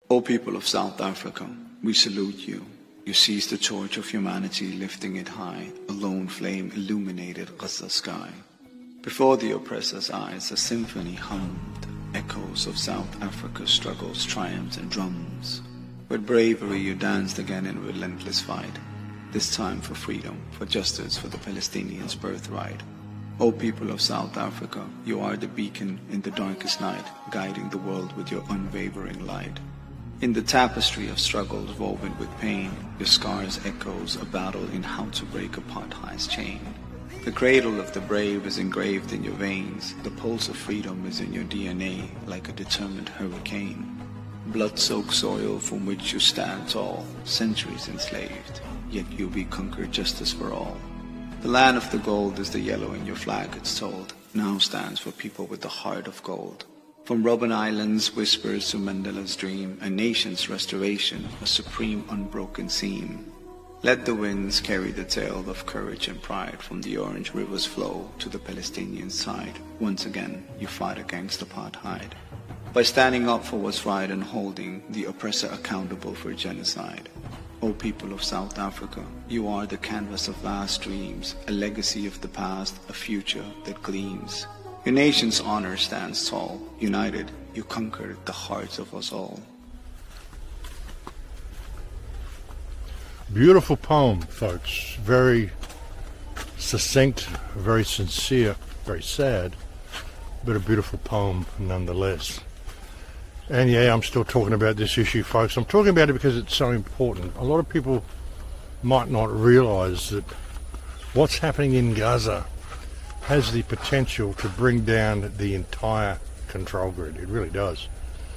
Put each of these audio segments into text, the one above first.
O people of South Africa, we salute you. You seized the torch of humanity, lifting it high. A lone flame illuminated Gaza's sky. Before the oppressor's eyes, a symphony hummed, echoes of South Africa's struggles, triumphs, and drums. With bravery you danced again in relentless fight, this time for freedom, for justice, for the Palestinians' birthright. O people of South Africa, you are the beacon in the darkest night, guiding the world with your unwavering light. In the tapestry of struggles woven with pain, your scars echoes a battle in how to break apartheid's chain. The cradle of the brave is engraved in your veins. The pulse of freedom is in your DNA, like a determined hurricane. Blood-soaked soil from which you stand tall, centuries enslaved, yet you be conquered justice for all. The land of the gold is the yellow in your flag, it's told, now stands for people with the heart of gold. From Robben Island's whispers to Mandela's dream, a nation's restoration, a supreme unbroken seam. Let the winds carry the tale of courage and pride, from the orange river's flow to the Palestinian side. Once again, you fought against apartheid, by standing up for what's right and holding the oppressor accountable for genocide. O people of South Africa, you are the canvas of vast dreams, a legacy of the past, a future that gleams. Your nation's honor stands tall. United, you conquered the hearts of us all. Beautiful poem, folks. Very succinct, very sincere, very sad, but a beautiful poem nonetheless. And yeah, I'm still talking about this issue, folks. I'm talking about it because it's so important. A lot of people might not realise that what's happening in Gaza has the potential to bring down the entire control grid. It really does.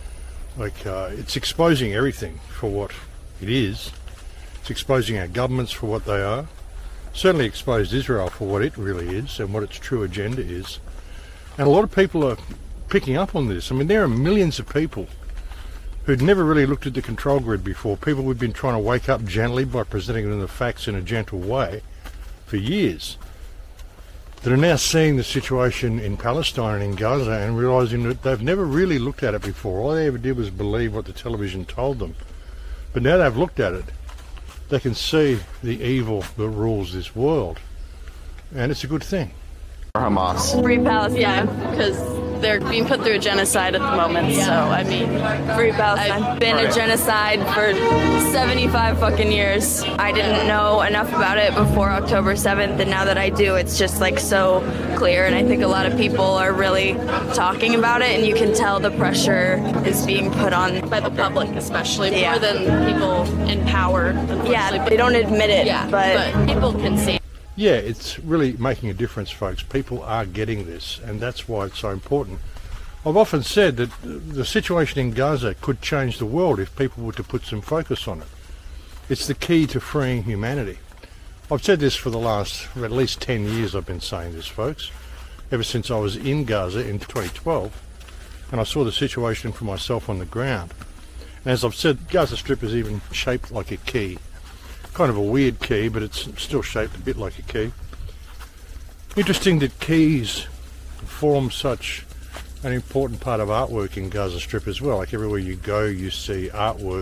It's exposing everything for what it is. It's exposing our governments for what they are. Certainly exposed Israel for what it really is and what its true agenda is. And a lot of people are picking up on this. I mean, there are millions of people who'd never really looked at the control grid before. People we've been trying to wake up gently by presenting them the facts in a gentle way for years, that are now seeing the situation in Palestine and in Gaza and realising that they've never really looked at it before. All they ever did was believe what the television told them. But now they've looked at it, they can see the evil that rules this world. And it's a good thing. Hamas. Free Palestine, because they're being put through a genocide at the moment, so I mean, free Palestine. I've been a genocide for 75 fucking years. I didn't know enough about it before October 7th, and now that I do, it's just like so clear, and I think a lot of people are really talking about it, and you can tell the pressure is being put on. By the public especially, more than people in power. Yeah, they don't admit it, but people can see it. Yeah, it's really making a difference, folks. People are getting this, and that's why it's so important. I've often said that the situation in Gaza could change the world if people were to put some focus on it. It's the key to freeing humanity. I've said this for the last, at least 10 years I've been saying this, folks, ever since I was in Gaza in 2012, and I saw the situation for myself on the ground. And as I've said, Gaza Strip is even shaped like a key. Kind of a weird key, but it's still shaped a bit like a key. Interesting that keys form such an important part of artwork in Gaza Strip as well. Like everywhere you go, you see artwork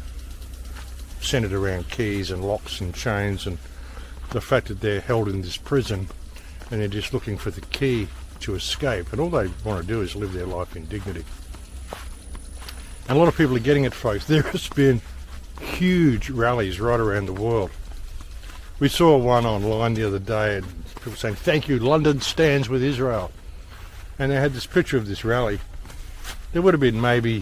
centered around keys and locks and chains, and the fact that they're held in this prison and they're just looking for the key to escape, and all they want to do is live their life in dignity. And a lot of people are getting it, folks. There has been huge rallies right around the world. We saw one online the other day, and people saying, "Thank you, London stands with Israel." And they had this picture of this rally. There would have been maybe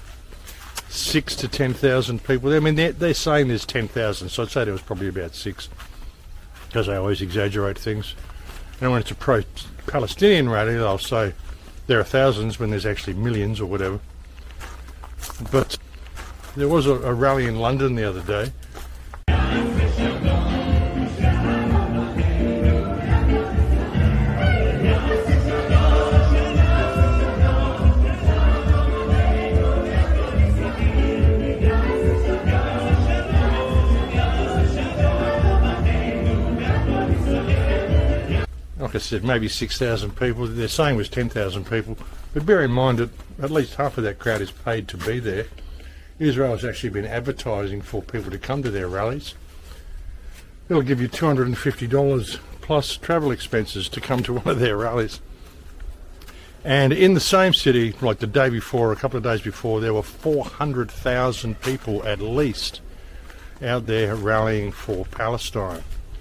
6,000 to 10,000 people. I mean, they're saying there's 10,000, so I'd say there was probably about 6, because they always exaggerate things. And when it's a pro-Palestinian rally, they'll say there are thousands when there's actually millions or whatever. But there was a rally in London the other day. Like I said, maybe 6,000 people. They're saying it was 10,000 people. But bear in mind that at least half of that crowd is paid to be there. Israel has actually been advertising for people to come to their rallies. It'll give you $250 plus travel expenses to come to one of their rallies. And in the same city, like the day before, a couple of days before, there were 400,000 people at least out there rallying for Palestine.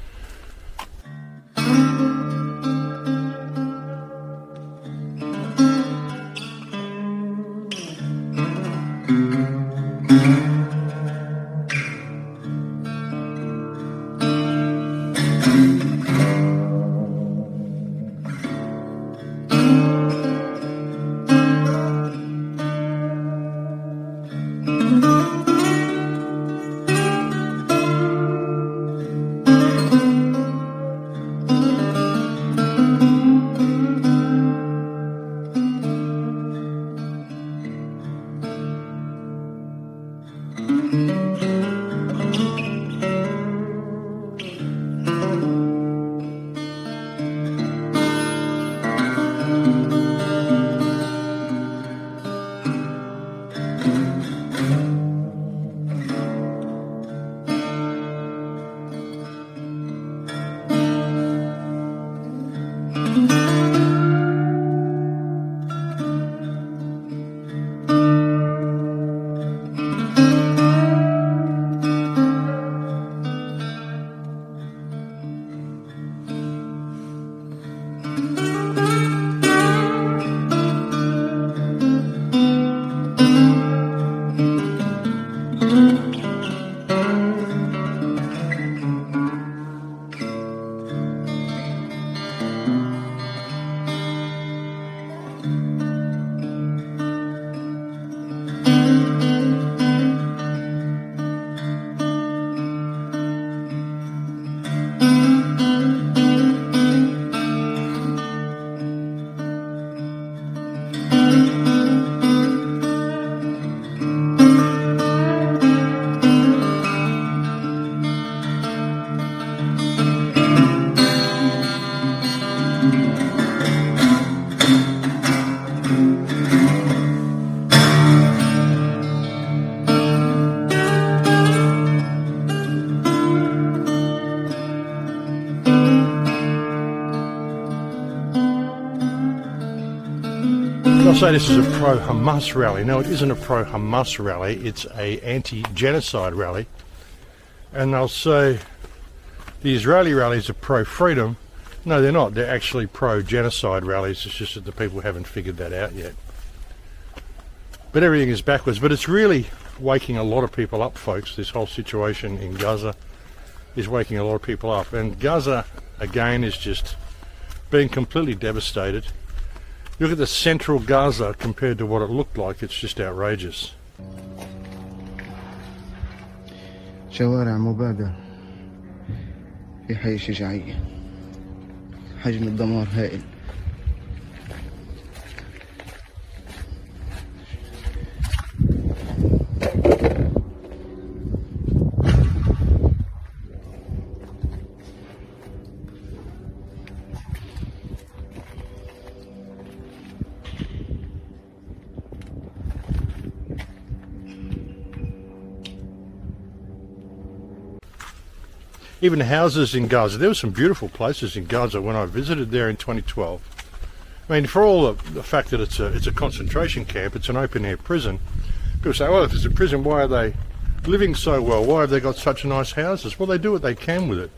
I'll say this is a pro-Hamas rally. No, it isn't a pro-Hamas rally, it's a anti-genocide rally. And they'll say the Israeli rallies are pro-freedom. No, they're not. They're actually pro-genocide rallies. It's just that the people haven't figured that out yet. But everything is backwards. But it's really waking a lot of people up, folks. This whole situation in Gaza is waking a lot of people up. And Gaza, again, is just being completely devastated. Look at the central Gaza compared to what it looked like. It's just outrageous. شوارع مبادة في حي الشجاعية، حجم الدمار هائل. Even houses in Gaza. There were some beautiful places in Gaza when I visited there in 2012. I mean, for all the fact that it's a concentration camp, it's an open-air prison. People say, well, if it's a prison, why are they living so well? Why have they got such nice houses? Well, they do what they can with it.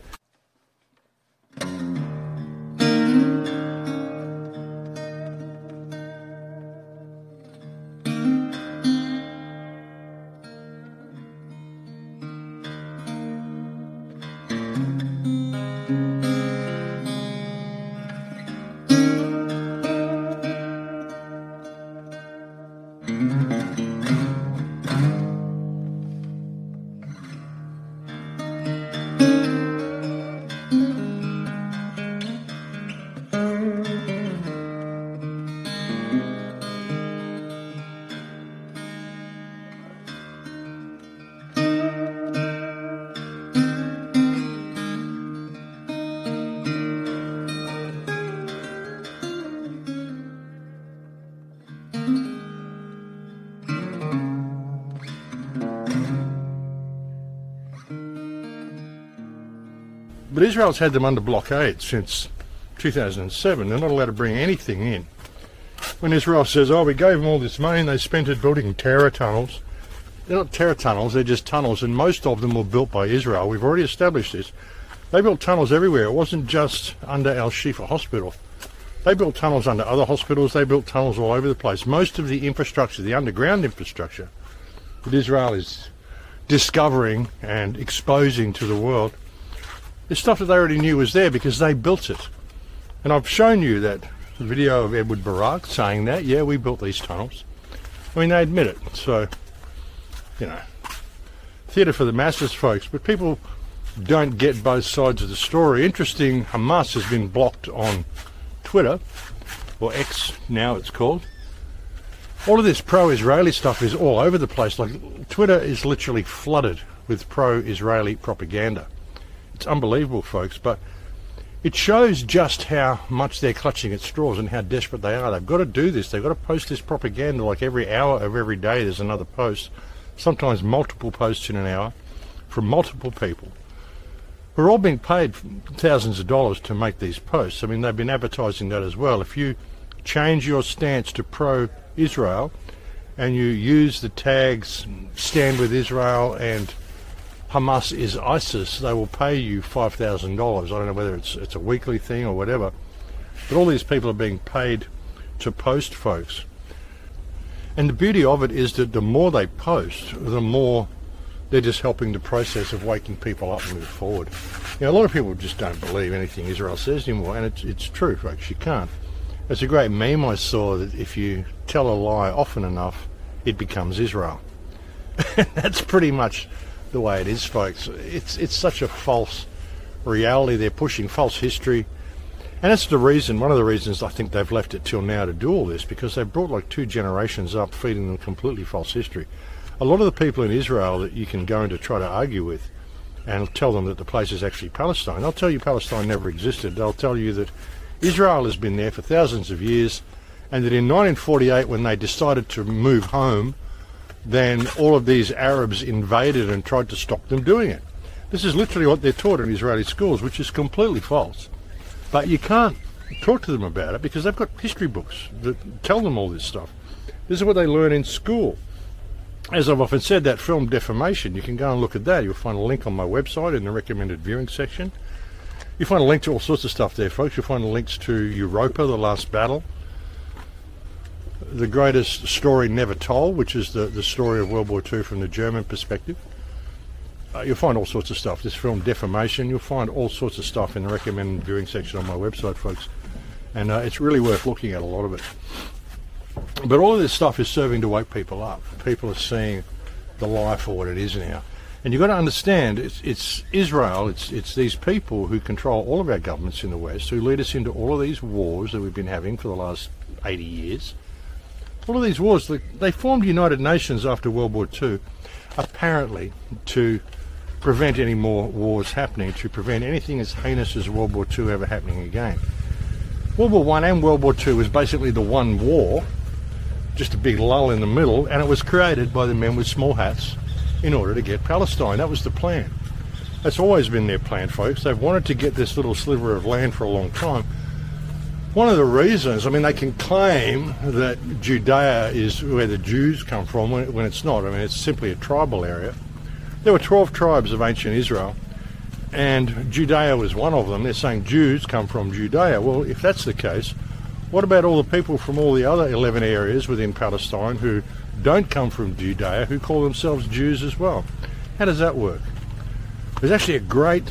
But Israel's had them under blockade since 2007. They're not allowed to bring anything in. When Israel says, oh, we gave them all this money and they spent it building terror tunnels, they're not terror tunnels, they're just tunnels, and most of them were built by Israel. We've already established this. They built tunnels everywhere. It wasn't just under Al-Shifa Hospital. They built tunnels under other hospitals. They built tunnels all over the place. Most of the infrastructure, the underground infrastructure that Israel is discovering and exposing to the world, is stuff that they already knew was there because they built it. And I've shown you that video of Edward Barak saying that, yeah, we built these tunnels. I mean, they admit it. So, you know, theatre for the masses, folks. But people don't get both sides of the story. Interesting, Hamas has been blocked on Twitter, or X now it's called. All of this pro-Israeli stuff is all over the place. Like, Twitter is literally flooded with pro-Israeli propaganda. It's unbelievable, folks, but it shows just how much they're clutching at straws and how desperate they are. They've got to do this. They've got to post this propaganda like every hour of every day there's another post, sometimes multiple posts in an hour from multiple people. We're all being paid thousands of dollars to make these posts. I mean, they've been advertising that as well. If you change your stance to pro-Israel and you use the tags Stand With Israel and Hamas is ISIS, they will pay you $5,000. I don't know whether it's a weekly thing or whatever, but all these people are being paid to post, folks. And the beauty of it is that the more they post, the more they're just helping the process of waking people up and move forward. You know, a lot of people just don't believe anything Israel says anymore, and it's true, folks. You can't. It's a great meme I saw that if you tell a lie often enough, it becomes Israel. That's pretty much the way it is, folks. It's such a false reality they're pushing, false history. And that's the reason, one of the reasons I think they've left it till now to do all this, because they've brought like 2 generations up feeding them completely false history. A lot of the people in Israel that you can go in to try to argue with and tell them that the place is actually Palestine, they'll tell you Palestine never existed. They'll tell you that Israel has been there for thousands of years, and that in 1948, when they decided to move home, then all of these Arabs invaded and tried to stop them doing it. This is literally what they're taught in Israeli schools, which is completely false. But you can't talk to them about it because they've got history books that tell them all this stuff. This is what they learn in school. As I've often said, that film Defamation, you can go and look at that. You'll find a link on my website in the recommended viewing section. You'll find a link to all sorts of stuff there, folks. You'll find links to Europa, The Last Battle, The Greatest Story Never Told, which is the story of World War II from the German perspective. You'll find all sorts of stuff. This film Defamation, you'll find all sorts of stuff in the recommended viewing section on my website, folks. And it's really worth looking at, a lot of it. But all of this stuff is serving to wake people up. People are seeing the lie for what it is now. And you've got to understand, it's Israel, it's these people who control all of our governments in the West, who lead us into all of these wars that we've been having for the last 80 years. All of these wars, they formed United Nations after World War II, apparently to prevent any more wars happening, to prevent anything as heinous as World War II ever happening again. World War I and World War II was basically the one war, just a big lull in the middle, and it was created by the men with small hats in order to get Palestine. That was the plan. That's always been their plan, folks. They've wanted to get this little sliver of land for a long time. One of the reasons, I mean, they can claim that Judea is where the Jews come from when it's not. I mean, it's simply a tribal area. There were 12 tribes of ancient Israel, and Judea was one of them. They're saying Jews come from Judea. Well, if that's the case, what about all the people from all the other 11 areas within Palestine who don't come from Judea, who call themselves Jews as well? How does that work? There's actually a great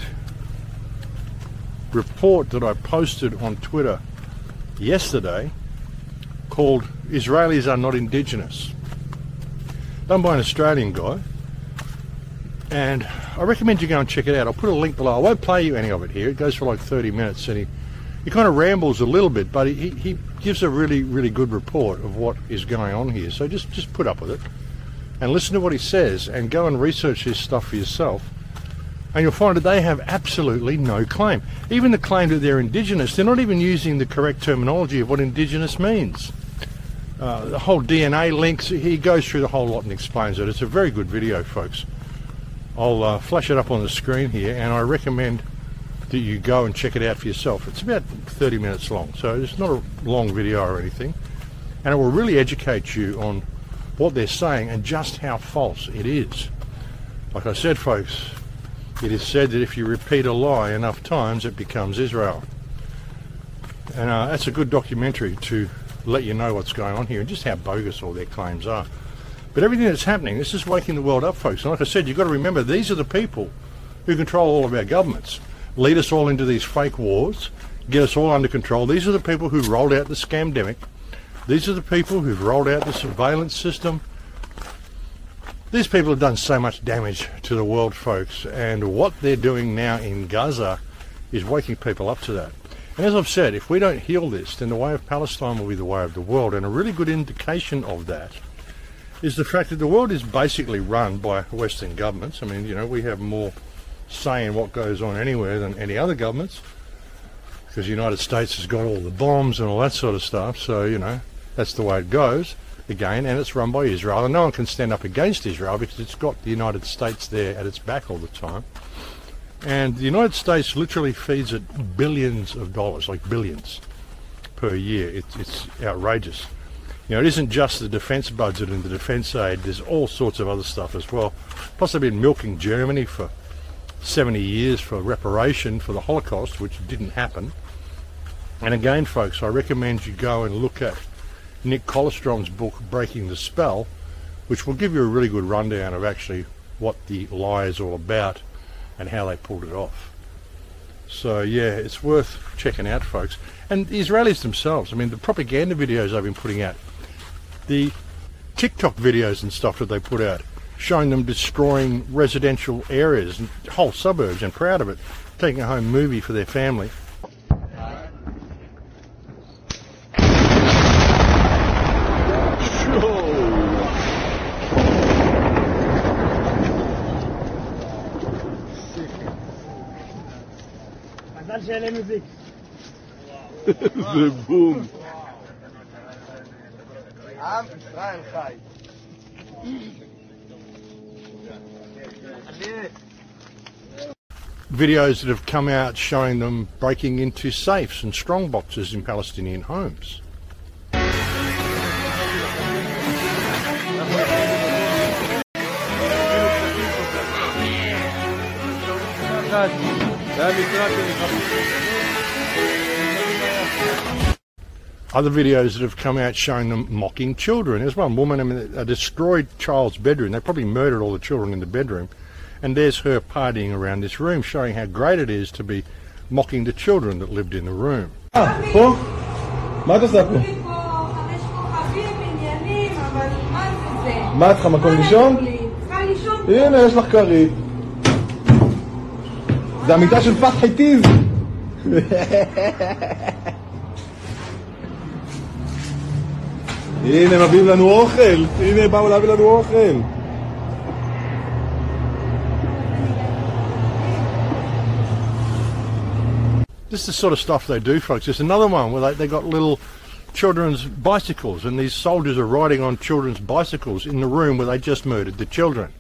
report that I posted on Twitter yesterday called Israelis Are Not Indigenous, done by an Australian guy, and I recommend you go and check it out. I'll put a link below. I won't play you any of it here. It goes for like 30 minutes, and he kind of rambles a little bit, but he gives a really, really good report of what is going on here. So just put up with it and listen to what he says and go and research his stuff for yourself, and you'll find that they have absolutely no claim. Even the claim that they're indigenous, they're not even using the correct terminology of what indigenous means. The whole DNA links, he goes through the whole lot and explains it. It's a very good video, folks. I'll flash it up on the screen here, and I recommend that you go and check it out for yourself. It's about 30 minutes long, so it's not a long video or anything, and it will really educate you on what they're saying and just how false it is. Like I said, folks, it is said that if you repeat a lie enough times, it becomes Israel. And that's a good documentary to let you know what's going on here and just how bogus all their claims are. But everything that's happening, this is waking the world up, folks. And like I said, you've got to remember, these are the people who control all of our governments, lead us all into these fake wars, get us all under control. These are the people who rolled out the scamdemic. These are the people who've rolled out the surveillance system. These people have done so much damage to the world, folks, and what they're doing now in Gaza is waking people up to that. And as I've said, if we don't heal this, then the way of Palestine will be the way of the world. And a really good indication of that is the fact that the world is basically run by Western governments. I mean, you know, we have more say in what goes on anywhere than any other governments, because the United States has got all the bombs and all that sort of stuff. So, you know, that's the way it goes again, and it's run by Israel. And no one can stand up against Israel because it's got the United States there at its back all the time. And the United States literally feeds it billions of dollars, like billions per year. It's outrageous. You know, it isn't just the defence budget and the defence aid, there's all sorts of other stuff as well. Plus they've been milking Germany for 70 years for reparation for the Holocaust, which didn't happen. And again, folks, I recommend you go and look at Nick Kollerstrom's book, Breaking the Spell, which will give you a really good rundown of actually what the lie is all about and how they pulled it off. So yeah, it's worth checking out, folks. And the Israelis themselves, I mean, the propaganda videos they've been putting out, the TikTok videos and stuff that they put out, showing them destroying residential areas and whole suburbs, and proud of it, taking a home movie for their family. זה בום. עם ישראל חי. Videos that have come out showing them breaking into safes and strong boxes in Palestinian homes. Other videos that have come out showing them mocking children. There's one woman, I mean, a destroyed child's bedroom. They probably murdered all the children in the bedroom. And there's her partying around this room, showing how great it is to be mocking the children that lived in the room. פה? מה את עושה פה? מה את צריכה מקום לישון? הנה, יש לך כרית. זה המיטה של פתחי טיז. הנה, מביאים לנו אוכל. הנה, באו להביא לנו אוכל. This is the sort of stuff they do, folks. There's another one where they got little children's bicycles, and these soldiers are riding on children's bicycles in the room where they just murdered the children.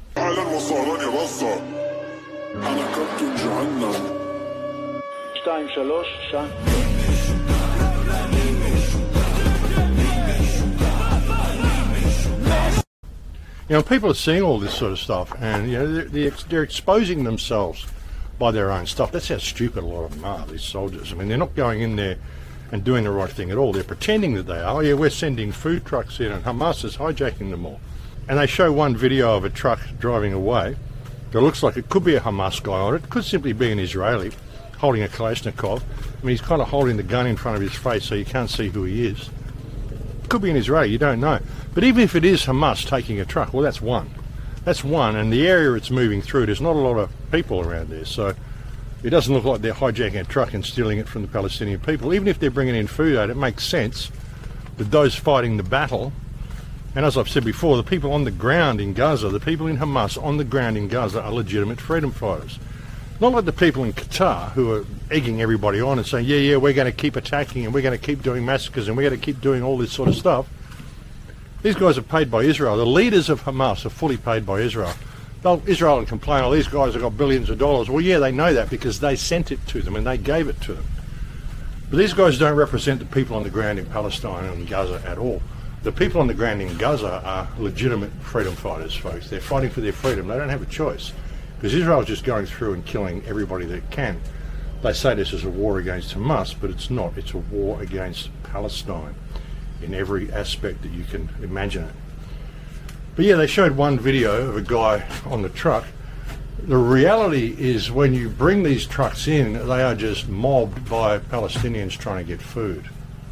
You know, people are seeing all this sort of stuff, and you know they're exposing themselves by their own stuff. That's how stupid a lot of them are, these soldiers. I mean, they're not going in there and doing the right thing at all. They're pretending that they are. Oh yeah, we're sending food trucks in, and Hamas is hijacking them all. And they show one video of a truck driving away that looks like it could be a Hamas guy on it. It could simply be an Israeli holding a Kalashnikov. I mean, he's kind of holding the gun in front of his face so you can't see who he is. It could be an Israeli, you don't know. But even if it is Hamas taking a truck, well, that's one. That's one, and the area it's moving through, there's not a lot of people around there, so it doesn't look like they're hijacking a truck and stealing it from the Palestinian people. Even if they're bringing in food aid, it makes sense that those fighting the battle, and as I've said before, the people on the ground in Gaza, the people in Hamas on the ground in Gaza are legitimate freedom fighters. Not like the people in Qatar who are egging everybody on and saying, yeah, we're going to keep attacking and we're going to keep doing massacres and we're going to keep doing all this sort of stuff. These guys are paid by Israel. The leaders of Hamas are fully paid by Israel. Israel will complain, oh, these guys have got billions of dollars. Well, yeah, they know that because they sent it to them and they gave it to them. But these guys don't represent the people on the ground in Palestine and Gaza at all. The people on the ground in Gaza are legitimate freedom fighters, folks. They're fighting for their freedom. They don't have a choice. Because Israel's just going through and killing everybody that can. They say this is a war against Hamas, but it's not. It's a war against Palestine in every aspect that you can imagine it. But yeah, they showed one video of a guy on the truck. The reality is when you bring these trucks in, they are just mobbed by Palestinians trying to get food.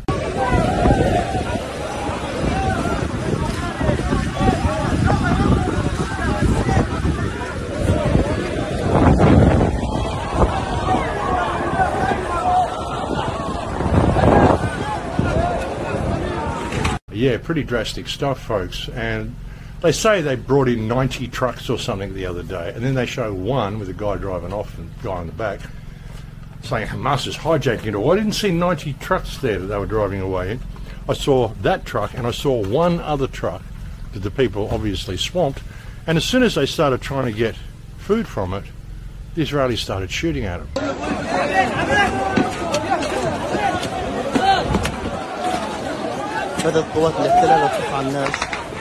Yeah, pretty drastic stuff, folks. And they say they brought in 90 trucks or something the other day, and then they show one with a guy driving off and a guy in the back saying Hamas is hijacking it all. I didn't see 90 trucks there that they were driving away in. I saw that truck and I saw one other truck that the people obviously swamped, and as soon as they started trying to get food from it, the Israelis started shooting at them. بدأت قوات الاحتلال تطيح على الناس.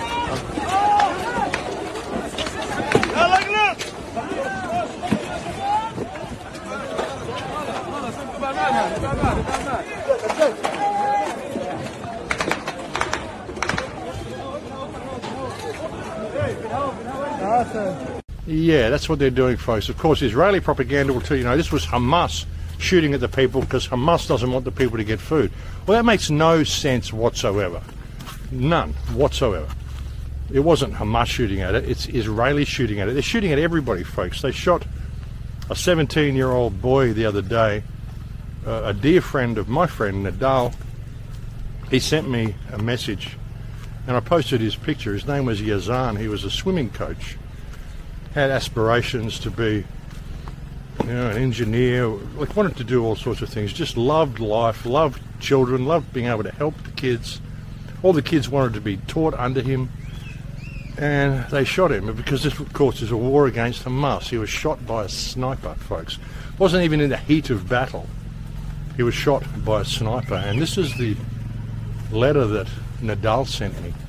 Yeah, that's what they're doing, folks. Of course, Israeli propaganda will tell you, this was Hamas shooting at the people because Hamas doesn't want the people to get food. Well, that makes no sense whatsoever. None whatsoever. It wasn't Hamas shooting at it, it's Israelis shooting at it. They're shooting at everybody, folks. They shot a 17-year-old boy the other day, a dear friend of my friend, Nadal. He sent me a message and I posted his picture. His name was Yazan. He was a swimming coach, had aspirations to be an engineer, like wanted to do all sorts of things, just loved life, loved children, loved being able to help the kids. All the kids wanted to be taught under him, and they shot him because this, of course, is a war against Hamas. He was shot by a sniper, folks. Wasn't even in the heat of battle. He was shot by a sniper, and this is the letter that Nadal sent me.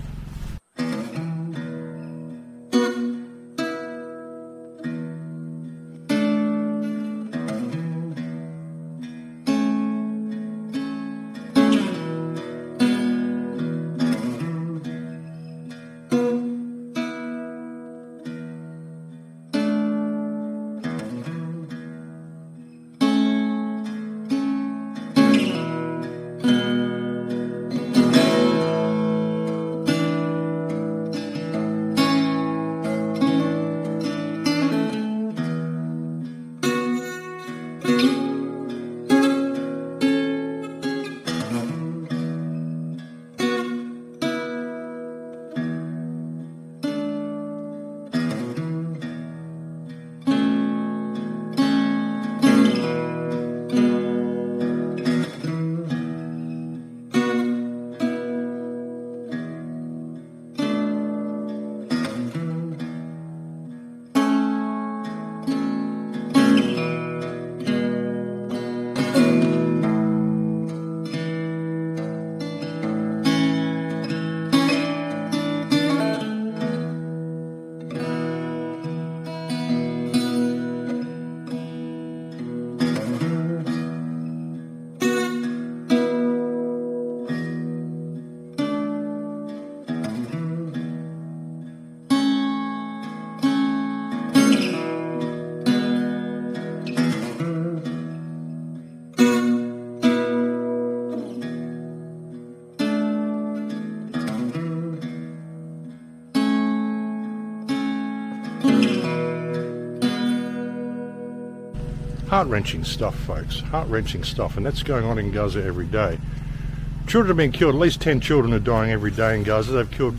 Heart-wrenching stuff, folks. Heart-wrenching stuff, and that's going on in Gaza every day. Children are being killed. At least 10 children are dying every day in Gaza. They've killed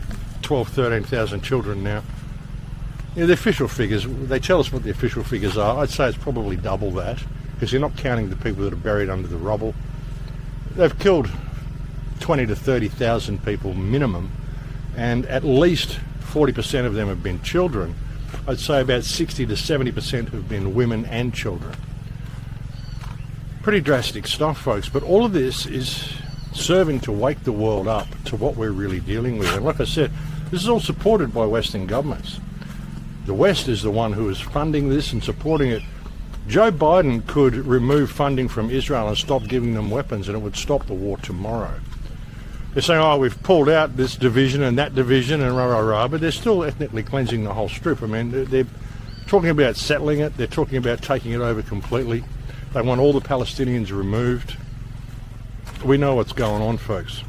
13,000 children now. The official figures, they tell us what the official figures are. I'd say it's probably double that, because they're not counting the people that are buried under the rubble. They've killed 20 to 30,000 people minimum, and at least 40% of them have been children. I'd say about 60 to 70% have been women and children. Pretty drastic stuff, folks, but all of this is serving to wake the world up to what we're really dealing with. And like I said, this is all supported by Western governments. The West is the one who is funding this and supporting it. Joe Biden could remove funding from Israel and stop giving them weapons, and it would stop the war tomorrow. They're saying, oh, we've pulled out this division and that division and rah, rah, rah, but they're still ethnically cleansing the whole strip. I mean, they're talking about settling it. They're talking about taking it over completely. They want all the Palestinians removed. We know what's going on, folks.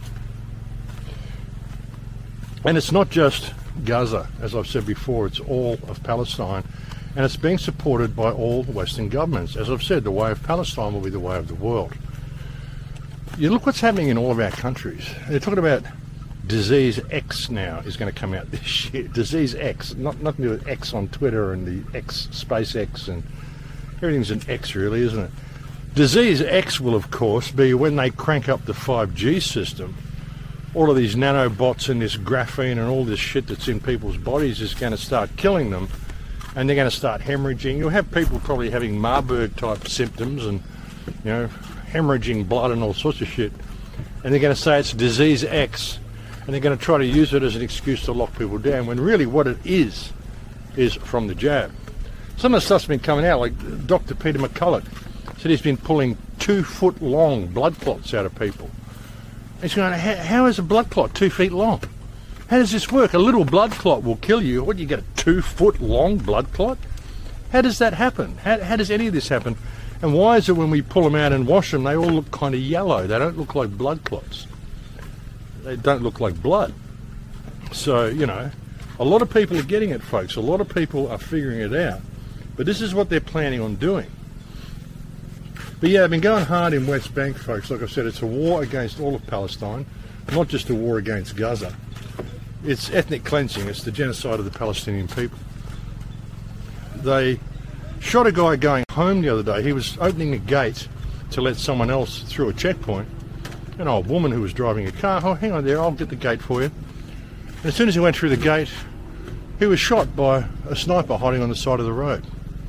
And it's not just Gaza, as I've said before, it's all of Palestine. And it's being supported by all Western governments. As I've said, the way of Palestine will be the way of the world. You look what's happening in all of our countries. They're talking about Disease X now is going to come out this year. Disease X, nothing to do with X on Twitter and the X, SpaceX, and everything's an X really, isn't it? Disease X will, of course, be when they crank up the 5G system. All of these nanobots and this graphene and all this shit that's in people's bodies is going to start killing them, and they're going to start hemorrhaging. You'll have people probably having Marburg-type symptoms and, you know, hemorrhaging blood and all sorts of shit. And they're going to say it's Disease X, and they're going to try to use it as an excuse to lock people down, when really what it is from the jab. Some of the stuff's been coming out, like Dr. Peter McCulloch said he's been pulling 2-foot-long blood clots out of people. He's going, how is a blood clot 2 feet long? How does this work? A little blood clot will kill you. What, you get a 2-foot-long blood clot? How does that happen? How does any of this happen? And why is it when we pull them out and wash them, they all look kind of yellow? They don't look like blood clots. They don't look like blood. So, you know, a lot of people are getting it, folks. A lot of people are figuring it out. But this is what they're planning on doing. But yeah, I've been going hard in West Bank, folks. Like I said, it's a war against all of Palestine, not just a war against Gaza. It's ethnic cleansing. It's the genocide of the Palestinian people. They shot a guy going home the other day. He was opening a gate to let someone else through a checkpoint. An old woman who was driving a car. Oh, hang on there, I'll get the gate for you. And as soon as he went through the gate, he was shot by a sniper hiding on the side of the road.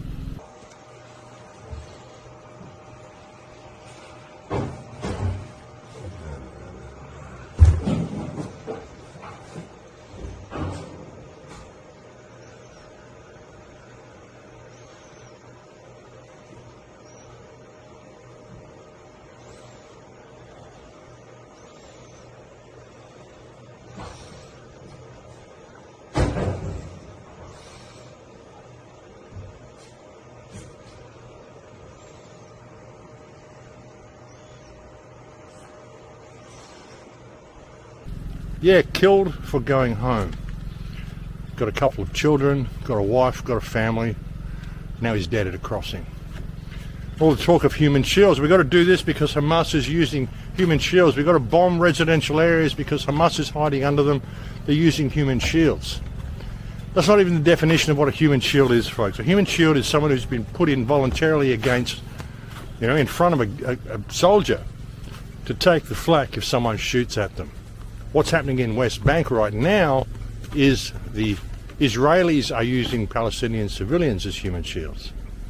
Yeah, killed for going home. Got a couple of children, got a wife, got a family. Now he's dead at a crossing. All the talk of human shields. We've got to do this because Hamas is using human shields. We've got to bomb residential areas because Hamas is hiding under them. They're using human shields. That's not even the definition of what a human shield is, folks. A human shield is someone who's been put in voluntarily against, you know, in front of a soldier to take the flak if someone shoots at them. What's happening in West Bank right now is the Israelis are using Palestinian civilians as human shields.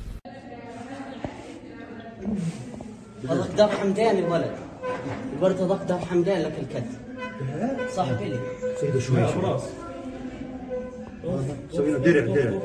ضرب حمدان الولد الولد ضرب حمدان لك الكتف صاحبي لي سيده شوي خلاص سوي له درع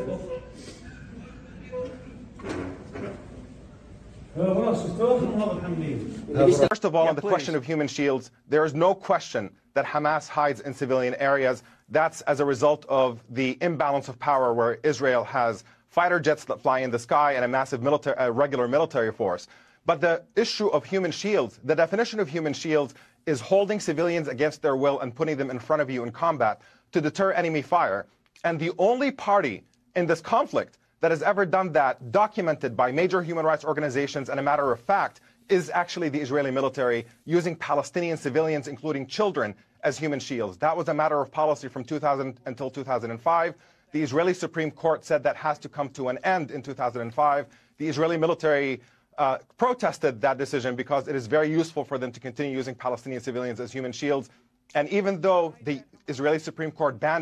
First of all, on the question of human shields, there is no question that Hamas hides in civilian areas. That's as a result of the imbalance of power, where Israel has fighter jets that fly in the sky and a massive regular military force. But the issue of human shields, the definition of human shields is holding civilians against their will and putting them in front of you in combat to deter enemy fire. And the only party in this conflict that has ever done that, documented by major human rights organizations and a matter of fact, is actually the Israeli military using Palestinian civilians, including children, as human shields. That was a matter of policy from 2000 until 2005. The Israeli Supreme Court said that has to come to an end in 2005. The Israeli military protested that decision because it is very useful for them to continue using Palestinian civilians as human shields. And even though the Israeli Supreme Court banned it,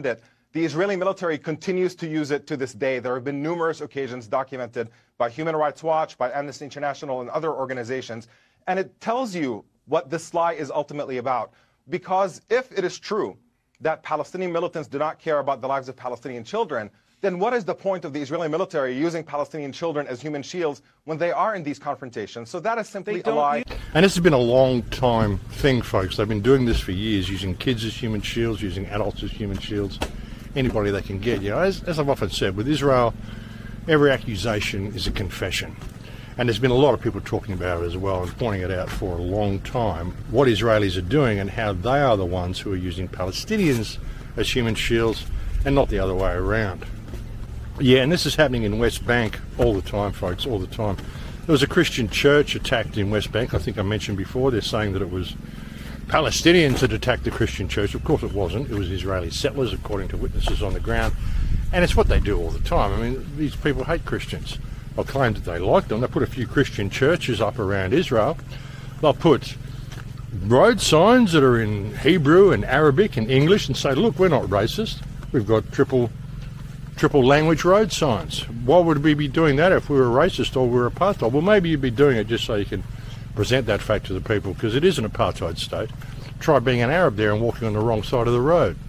The Israeli military continues to use it to this day. There have been numerous occasions documented by Human Rights Watch, by Amnesty International, and other organizations. And it tells you what this lie is ultimately about. Because if it is true that Palestinian militants do not care about the lives of Palestinian children, then what is the point of the Israeli military using Palestinian children as human shields when they are in these confrontations? So that is simply a lie. And this has been a long time thing, folks. They've been doing this for years, using kids as human shields, using adults as human shields, anybody they can get. You know, as I've often said, with Israel, every accusation is a confession. And there's been a lot of people talking about it as well and pointing it out for a long time, what Israelis are doing and how they are the ones who are using Palestinians as human shields and not the other way around. Yeah, and this is happening in West Bank all the time, folks, all the time. There was a Christian church attacked in West Bank. I think I mentioned before, they're saying that it was Palestinians that attacked the Christian church. Of course it wasn't. It was Israeli settlers, according to witnesses on the ground. And it's what they do all the time. I mean, these people hate Christians. They'll claim that they like them. They'll put a few Christian churches up around Israel. They'll put road signs that are in Hebrew and Arabic and English and say, look, we're not racist. We've got triple language road signs. Why would we be doing that if we were racist or we were apartheid? Well, maybe you'd be doing it just so you can present that fact to the people, because it is an apartheid state. Try being an Arab there and walking on the wrong side of the road.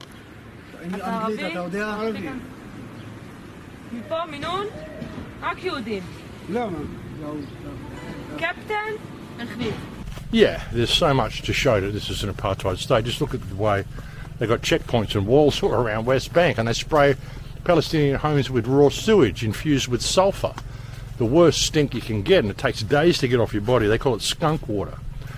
Yeah, there's so much to show that this is an apartheid state. Just look at the way they've got checkpoints and walls all around West Bank, and they spray Palestinian homes with raw sewage infused with sulphur. The worst stink you can get, and it takes days to get off your body. They call it skunk water.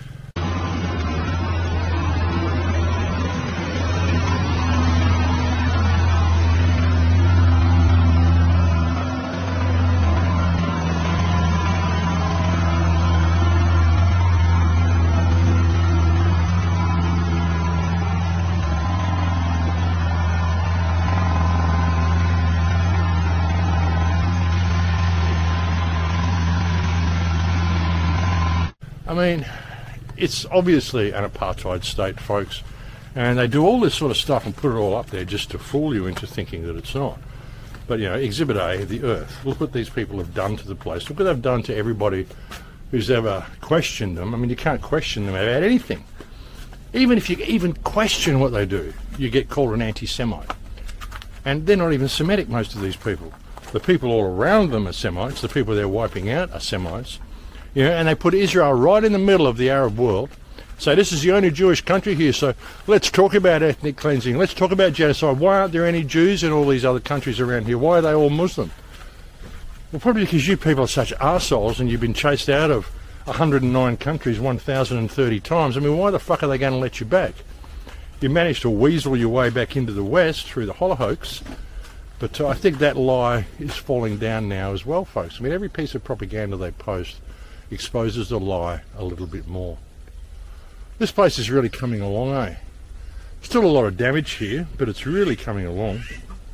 I mean, it's obviously an apartheid state, folks, and they do all this sort of stuff and put it all up there just to fool you into thinking that it's not. But, you know, Exhibit A, the Earth. Look what these people have done to the place. Look what they've done to everybody who's ever questioned them. I mean, you can't question them about anything. Even if you even question what they do, you get called an anti-Semite. And they're not even Semitic, most of these people. The people all around them are Semites. The people they're wiping out are Semites. You know, and they put Israel right in the middle of the Arab world. So this is the only Jewish country here, so let's talk about ethnic cleansing. Let's talk about genocide. Why aren't there any Jews in all these other countries around here? Why are they all Muslim? Well, probably because you people are such arseholes and you've been chased out of 109 countries 1,030 times. I mean, why the fuck are they going to let you back? You managed to weasel your way back into the West through the Holocaust, but I think that lie is falling down now as well, folks. I mean, every piece of propaganda they post exposes the lie a little bit more. This place is really coming along, eh? Still a lot of damage here, but it's really coming along.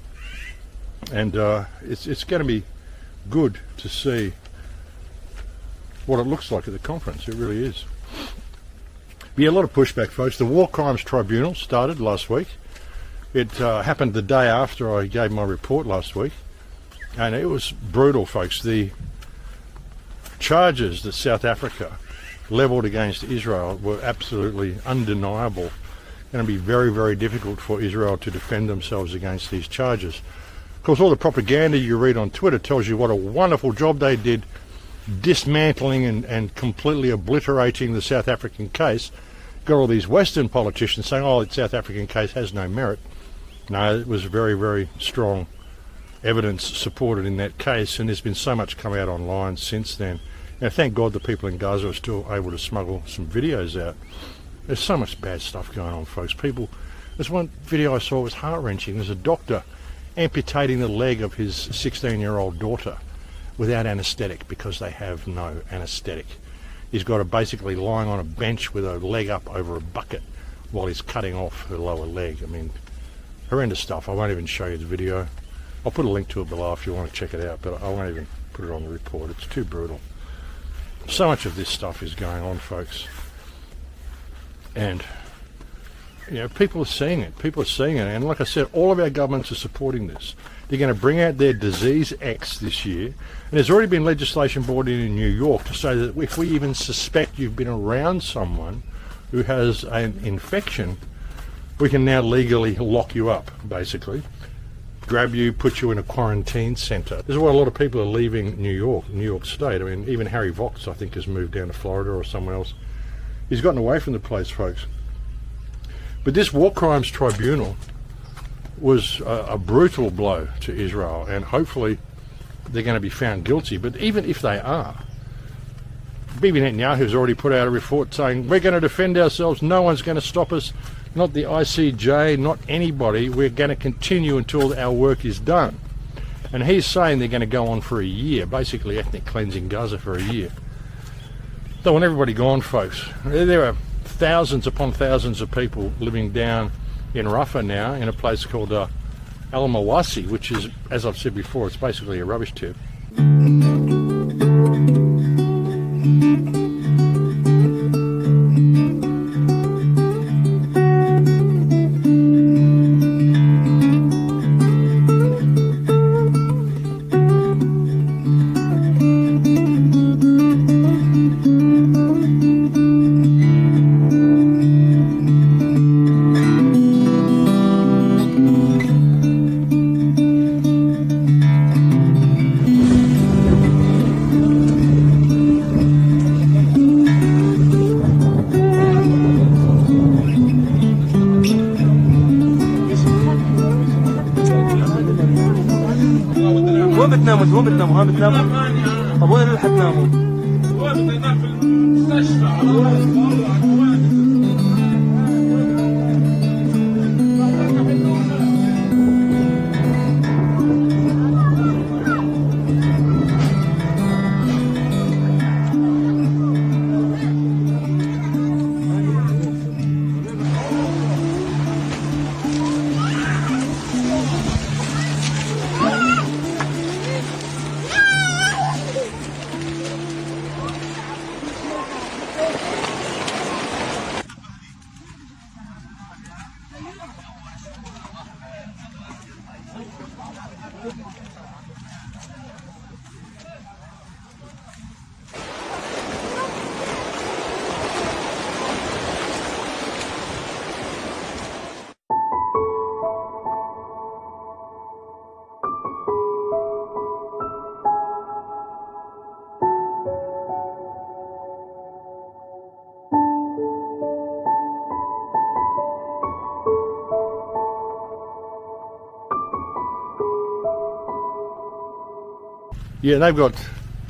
And it's going to be good to see what it looks like at the conference. It really is. But yeah, a lot of pushback, folks. The War Crimes Tribunal started last week. It happened the day after I gave my report last week. And it was brutal, folks. The charges that South Africa levelled against Israel were absolutely undeniable. Going to be very, very difficult for Israel to defend themselves against these charges. Of course, all the propaganda you read on Twitter tells you what a wonderful job they did dismantling and completely obliterating the South African case. Got all these Western politicians saying, oh, the South African case has no merit. No, it was very, very strong evidence supported in that case, and there's been so much come out online since then. Now, thank God the people in Gaza are still able to smuggle some videos out. There's so much bad stuff going on, folks. There's one video I saw was heart-wrenching. There's a doctor amputating the leg of his 16-year-old daughter without anaesthetic because they have no anaesthetic. He's got her basically lying on a bench with her leg up over a bucket while he's cutting off her lower leg. I mean, horrendous stuff. I won't even show you the video. I'll put a link to it below if you want to check it out, but I won't even put it on the report. It's too brutal. So much of this stuff is going on, folks. And You know, people are seeing it. People are seeing it. And like I said, all of our governments are supporting this. They're going to bring out their Disease X this year. And there's already been legislation brought in New York to say that if we even suspect you've been around someone who has an infection, we can now legally lock you up, basically. Grab you, put you in a quarantine centre. This is why a lot of people are leaving New York State. I mean, even Harry Vox, I think, has moved down to Florida or somewhere else. He's gotten away from the place, folks. But this War Crimes Tribunal was a brutal blow to Israel, and hopefully they're going to be found guilty. But even if they are, Bibi Netanyahu has already put out a report saying, we're going to defend ourselves, no one's going to stop us, not the ICJ, not anybody, we're going to continue until our work is done. And he's saying they're going to go on for a year, basically ethnic cleansing Gaza for a year. Don't want everybody gone, folks. There are thousands upon thousands of people living down in Rafah now in a place called Al-Mawasi, which is, as I've said before, it's basically a rubbish tip. وين بتناموا؟ ها بتناموا؟ طب وين اللي حتناموا؟ وين بتنام في المستشفى؟ Yeah, they've got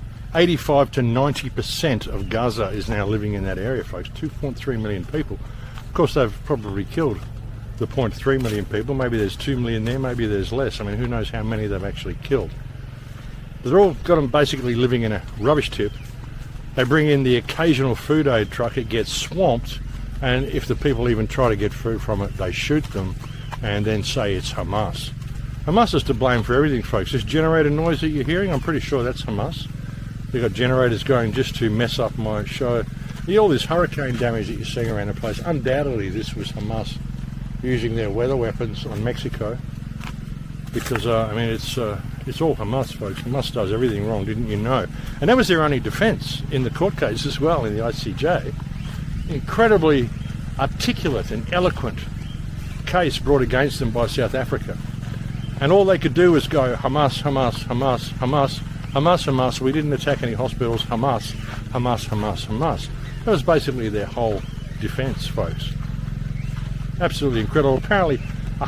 85 to 90% of Gaza is now living in that area, folks. 2.3 million people. Of course, they've probably killed the 0.3 million people. Maybe there's 2 million there, maybe there's less. I mean, who knows how many they've actually killed. But they're all got them basically living in a rubbish tip. They bring in the occasional food aid truck, it gets swamped, and if the people even try to get food from it, they shoot them and then say it's Hamas. Hamas is to blame for everything, folks. This generator noise that you're hearing, I'm pretty sure that's Hamas. They've got generators going just to mess up my show. All this hurricane damage that you're seeing around the place, undoubtedly this was Hamas using their weather weapons on Mexico. Because, I mean, it's all Hamas, folks. Hamas does everything wrong, didn't you know? And that was their only defence in the court case as well, in the ICJ. Incredibly articulate and eloquent case brought against them by South Africa. And all they could do was go, Hamas, Hamas, Hamas, Hamas, Hamas, Hamas. We didn't attack any hospitals. Hamas, Hamas, Hamas, Hamas. That was basically their whole defence, folks. Absolutely incredible. Apparently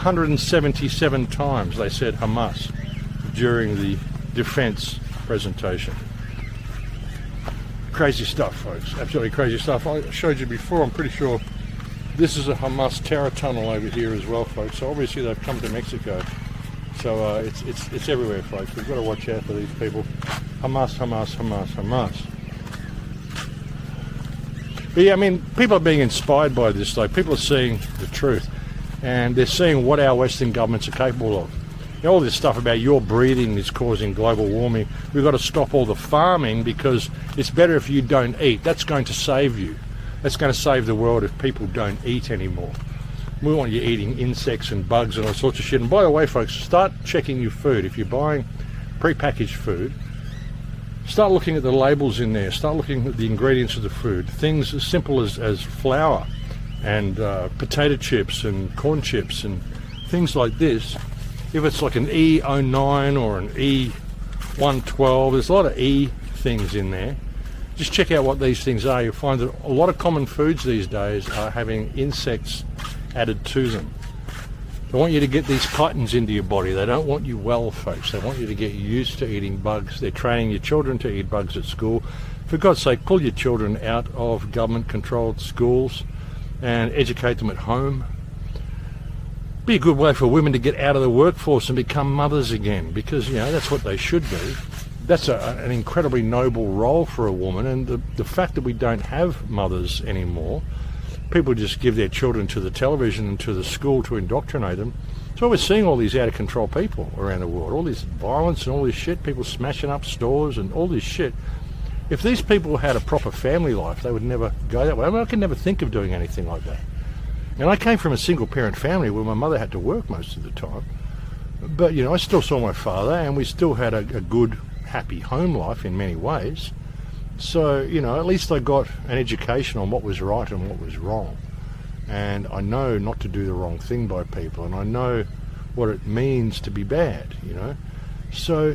177 times they said Hamas during the defence presentation. Crazy stuff, folks. Absolutely crazy stuff. I showed you before, I'm pretty sure this is a Hamas terror tunnel over here as well, folks. So obviously they've come to Mexico. So it's everywhere, folks. We've got to watch out for these people. Hamas, Hamas, Hamas, Hamas. But yeah, I mean, people are being inspired by this, though. People are seeing the truth, and they're seeing what our Western governments are capable of. You know, all this stuff about your breathing is causing global warming. We've got to stop all the farming because it's better if you don't eat. That's going to save you. That's going to save the world if people don't eat anymore. We want you eating insects and bugs and all sorts of shit. And by the way, folks, start checking your food. If you're buying pre-packaged food, start looking at the labels in there. Start looking at the ingredients of the food. Things as simple as flour and potato chips and corn chips and things like this. If it's like an E09 or an E112, there's a lot of E things in there. Just check out what these things are. You'll find that a lot of common foods these days are having insects added to them. They want you to get these chitins into your body. They don't want you well, folks. They want you to get used to eating bugs. They're training your children to eat bugs at school. For God's sake, pull your children out of government-controlled schools and educate them at home. Be a good way for women to get out of the workforce and become mothers again, because, you know, that's what they should be. That's an incredibly noble role for a woman, and the fact that we don't have mothers anymore, people just give their children to the television and to the school to indoctrinate them. So we're seeing all these out-of-control people around the world, all this violence and all this shit, people smashing up stores and all this shit. If these people had a proper family life, they would never go that way. I mean, I could never think of doing anything like that. And I came from a single-parent family where my mother had to work most of the time. But, you know, I still saw my father, and we still had a good, happy home life in many ways. So, you know, at least I got an education on what was right and what was wrong. And I know not to do the wrong thing by people, and I know what it means to be bad, you know. So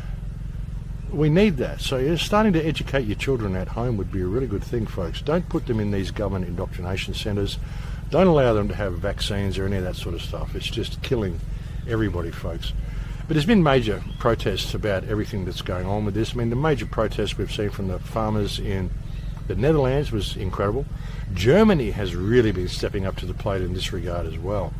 we need that. So, you know, starting to educate your children at home would be a really good thing, folks. Don't put them in these government indoctrination centres. Don't allow them to have vaccines or any of that sort of stuff. It's just killing everybody, folks. But there's been major protests about everything that's going on with this. I mean, the major protests we've seen from the farmers in the Netherlands was incredible. Germany has really been stepping up to the plate in this regard as well.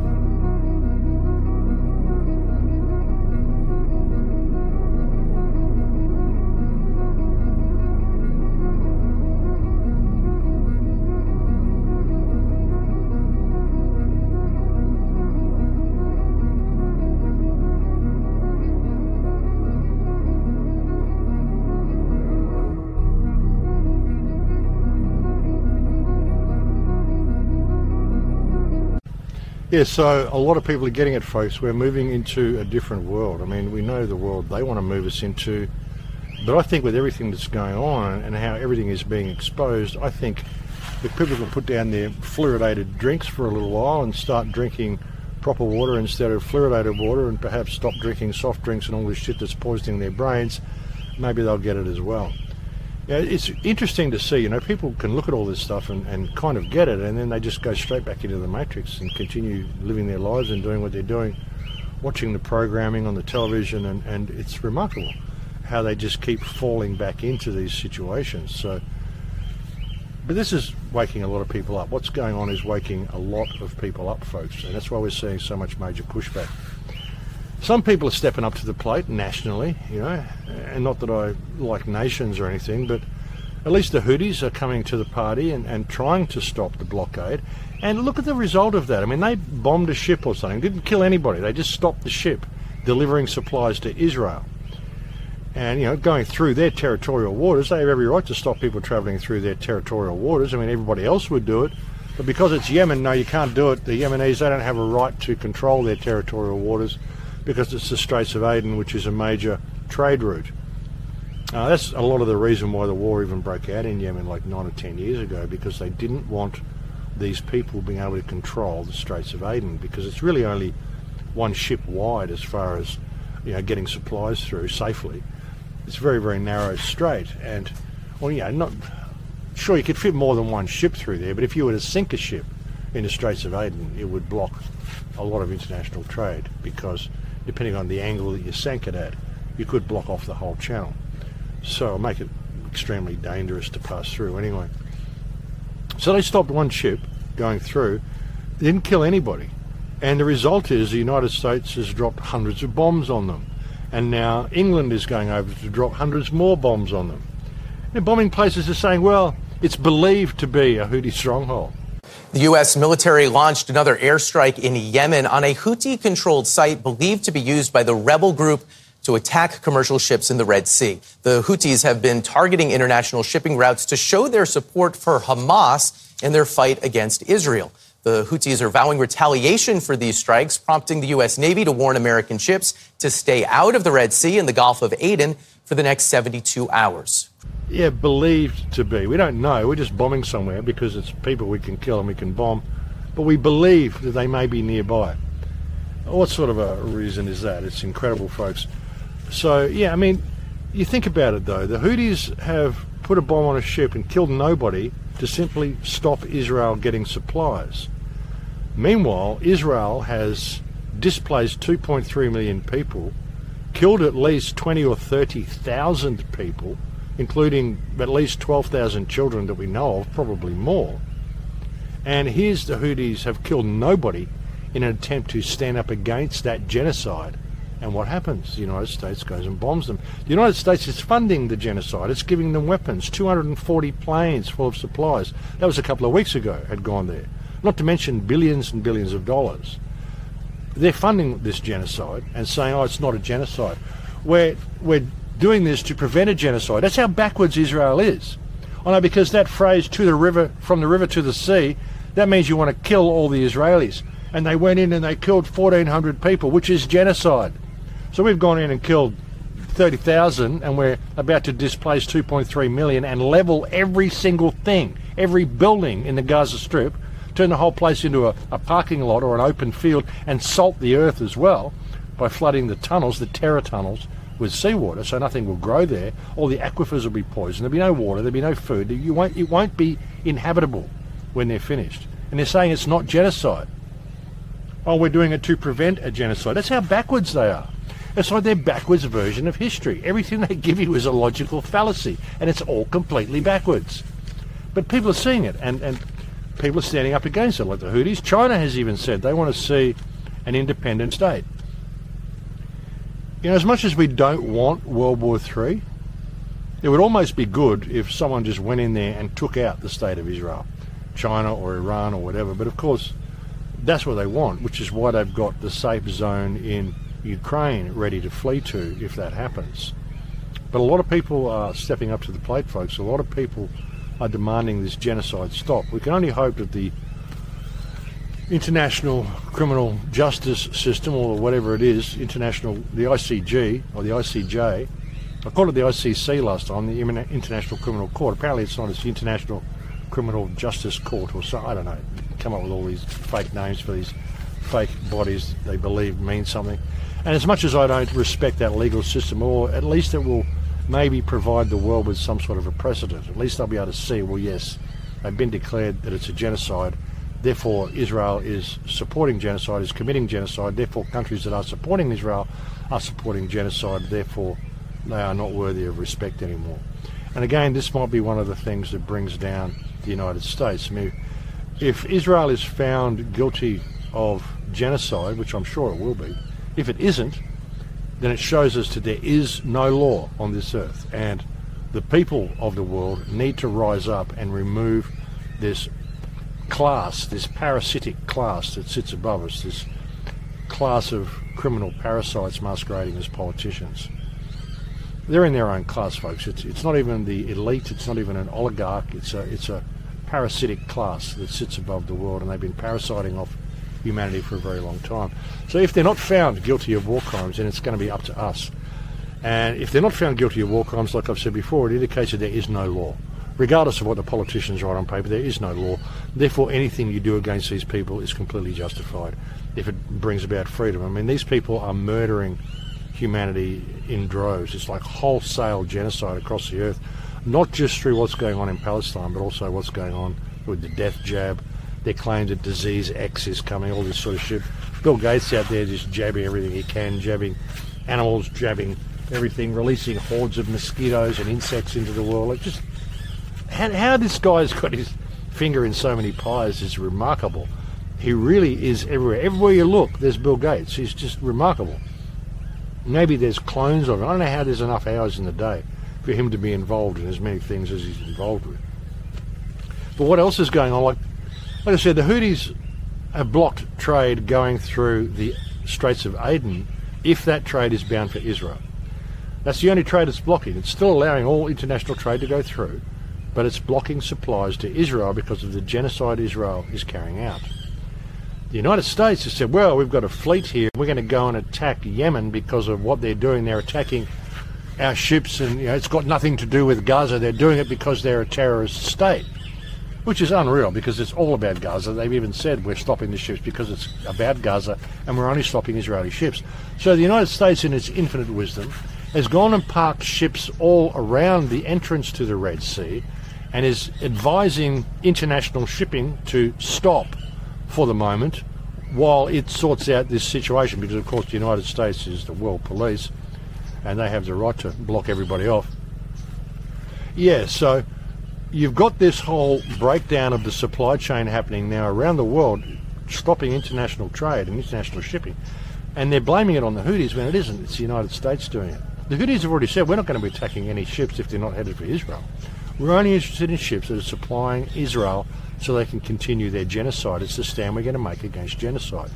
Yeah, so a lot of people are getting it, folks. We're moving into a different world. I mean, we know the world they want to move us into, but I think with everything that's going on and how everything is being exposed, I think if people can put down their fluoridated drinks for a little while and start drinking proper water instead of fluoridated water, and perhaps stop drinking soft drinks and all this shit that's poisoning their brains, maybe they'll get it as well. Yeah, it's interesting to see, you know, people can look at all this stuff and kind of get it, and then they just go straight back into the matrix and continue living their lives and doing what they're doing, watching the programming on the television, and it's remarkable how they just keep falling back into these situations. So, but this is waking a lot of people up. What's going on is waking a lot of people up, folks, and that's why we're seeing so much major pushback. Some people are stepping up to the plate nationally, you know, and not that I like nations or anything, but at least the Houthis are coming to the party and trying to stop the blockade. And look at the result of that. I mean, they bombed a ship or something, didn't kill anybody. They just stopped the ship delivering supplies to Israel. And, you know, going through their territorial waters, they have every right to stop people travelling through their territorial waters. I mean, everybody else would do it. But because it's Yemen, no, you can't do it. The Yemenis, they don't have a right to control their territorial waters, because it's the Straits of Aden, which is a major trade route. That's a lot of the reason why the war even broke out in Yemen like 9 or 10 years ago, because they didn't want these people being able to control the Straits of Aden, because it's really only one ship wide as far as, you know, getting supplies through safely. It's a very, very narrow strait, and, well, you know, not sure you could fit more than one ship through there, but if you were to sink a ship in the Straits of Aden, it would block a lot of international trade, because depending on the angle that you sank it at, you could block off the whole channel. So it'll make it extremely dangerous to pass through anyway. So they stopped one ship going through, they didn't kill anybody. And the result is the United States has dropped hundreds of bombs on them. And now England is going over to drop hundreds more bombs on them. And bombing places are saying, well, it's believed to be a Houthi stronghold. The U.S. military launched another airstrike in Yemen on a Houthi-controlled site believed to be used by the rebel group to attack commercial ships in the Red Sea. The Houthis have been targeting international shipping routes to show their support for Hamas in their fight against Israel. The Houthis are vowing retaliation for these strikes, prompting the U.S. Navy to warn American ships to stay out of the Red Sea and the Gulf of Aden for the next 72 hours. Yeah, believed to be. We don't know. We're just bombing somewhere because it's people we can kill and we can bomb. But we believe that they may be nearby. What sort of a reason is that? It's incredible, folks. So, yeah, I mean, you think about it, though. The Houthis have put a bomb on a ship and killed nobody to simply stop Israel getting supplies. Meanwhile, Israel has displaced 2.3 million people, killed at least 20 or 30,000 people, including at least 12,000 children that we know of, probably more. And here's the Houthis have killed nobody in an attempt to stand up against that genocide. And what happens? The United States goes and bombs them. The United States is funding the genocide. It's giving them weapons, 240 planes full of supplies. That was a couple of weeks ago, had gone there. Not to mention billions and billions of dollars. They're funding this genocide and saying, oh, it's not a genocide. We're doing this to prevent a genocide. That's how backwards Israel is. I know, because that phrase, to the river, from the river to the sea, that means you want to kill all the Israelis. And they went in and they killed 1,400 people, which is genocide. So we've gone in and killed 30,000 and we're about to displace 2.3 million and level every single thing, every building in the Gaza Strip, turn the whole place into a parking lot or an open field, and salt the earth as well by flooding the tunnels, the terror tunnels, with seawater, so nothing will grow there. All the aquifers will be poisoned. There'll be no water, there'll be no food. It won't be inhabitable when they're finished. And they're saying it's not genocide. Oh, we're doing it to prevent a genocide. That's how backwards they are. It's like their backwards version of history. Everything they give you is a logical fallacy, and it's all completely backwards. But people are seeing it, and people are standing up against it, like the Houthis. China has even said they want to see an independent state. You know, as much as we don't want World War III, it would almost be good if someone just went in there and took out the state of Israel, China or Iran or whatever. But of course, that's what they want, which is why they've got the safe zone in Ukraine ready to flee to if that happens. But a lot of people are stepping up to the plate, folks. A lot of people are demanding this genocide stop. We can only hope that the international criminal justice system, or whatever it is, the ICG or the ICJ, I called it the ICC last time, the International Criminal Court. Apparently it's not, it's the International Criminal Justice Court or something, I don't know. Come up with all these fake names for these fake bodies they believe mean something. And as much as I don't respect that legal system, or at least it will maybe provide the world with some sort of a precedent. At least they'll be able to see, well, yes, they've been declared that it's a genocide. Therefore, Israel is supporting genocide, is committing genocide. Therefore, countries that are supporting Israel are supporting genocide. Therefore, they are not worthy of respect anymore. And again, this might be one of the things that brings down the United States. I mean, if Israel is found guilty of genocide, which I'm sure it will be, if it isn't, then it shows us that there is no law on this earth, and the people of the world need to rise up and remove this class, this parasitic class that sits above us, this class of criminal parasites masquerading as politicians. They're in their own class, folks. It's not even the elite, it's not even an oligarch, it's a parasitic class that sits above the world, and they've been parasiting off humanity for a very long time. So if they're not found guilty of war crimes, then it's going to be up to us. And if they're not found guilty of war crimes, like I've said before, it indicates that there is no law. Regardless of what the politicians write on paper, there is no law. Therefore, anything you do against these people is completely justified if it brings about freedom. I mean, these people are murdering humanity in droves. It's like wholesale genocide across the earth, not just through what's going on in Palestine, but also what's going on with the death jab. They claim that disease X is coming, all this sort of shit. Bill Gates out there just jabbing everything he can, jabbing animals, jabbing everything, releasing hordes of mosquitoes and insects into the world. Like, just how this guy's got his finger in so many pies is remarkable. He really is everywhere. Everywhere you look, there's Bill Gates. He's just remarkable. Maybe there's clones of him. I don't know how there's enough hours in the day for him to be involved in as many things as he's involved with. But what else is going on? Like I said, the Houthis have blocked trade going through the Straits of Aden if that trade is bound for Israel. That's the only trade it's blocking. It's still allowing all international trade to go through, but it's blocking supplies to Israel because of the genocide Israel is carrying out. The United States has said, well, we've got a fleet here, we're going to go and attack Yemen because of what they're doing. They're attacking our ships, and it's got nothing to do with Gaza. They're doing it because they're a terrorist state, which is unreal because it's all about Gaza. They've even said we're stopping the ships because it's about Gaza and we're only stopping Israeli ships. So the United States, in its infinite wisdom, has gone and parked ships all around the entrance to the Red Sea and is advising international shipping to stop for the moment while it sorts out this situation, because of course the United States is the world police and they have the right to block everybody off. Yeah, so you've got this whole breakdown of the supply chain happening now around the world, stopping international trade and international shipping, and they're blaming it on the Houthis when it isn't. It's the United States doing it. The Houthis have already said we're not going to be attacking any ships if they're not headed for Israel. We're only interested in ships that are supplying Israel so they can continue their genocide. It's the stand we're going to make against genocide.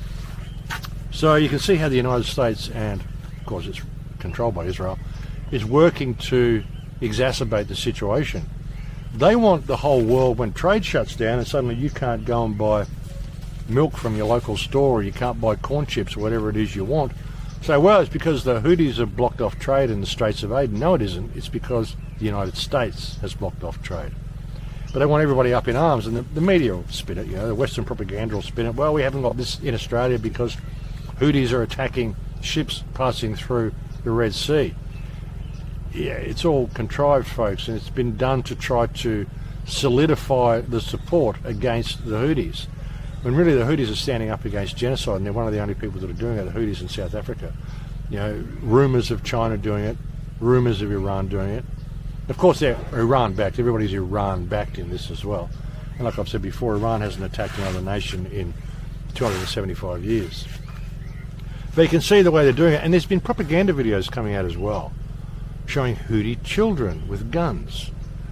So you can see how the United States, and of course it's controlled by Israel, is working to exacerbate the situation. They want the whole world, when trade shuts down and suddenly you can't go and buy milk from your local store, or you can't buy corn chips or whatever it is you want, say, well, it's because the Houthis have blocked off trade in the Straits of Aden. No, it isn't. It's because the United States has blocked off trade. But they want everybody up in arms, and the media will spin it, the Western propaganda will spin it. Well, we haven't got this in Australia because Houthis are attacking ships passing through the Red Sea. Yeah, it's all contrived, folks, and it's been done to try to solidify the support against the Houthis. When really the Houthis are standing up against genocide, and they're one of the only people that are doing it, the Houthis in South Africa. Rumours of China doing it, rumours of Iran doing it. Of course, they're Iran-backed. Everybody's Iran-backed in this as well. And like I've said before, Iran hasn't attacked another nation in 275 years. But you can see the way they're doing it, and there's been propaganda videos coming out as well, showing Houthi children with guns.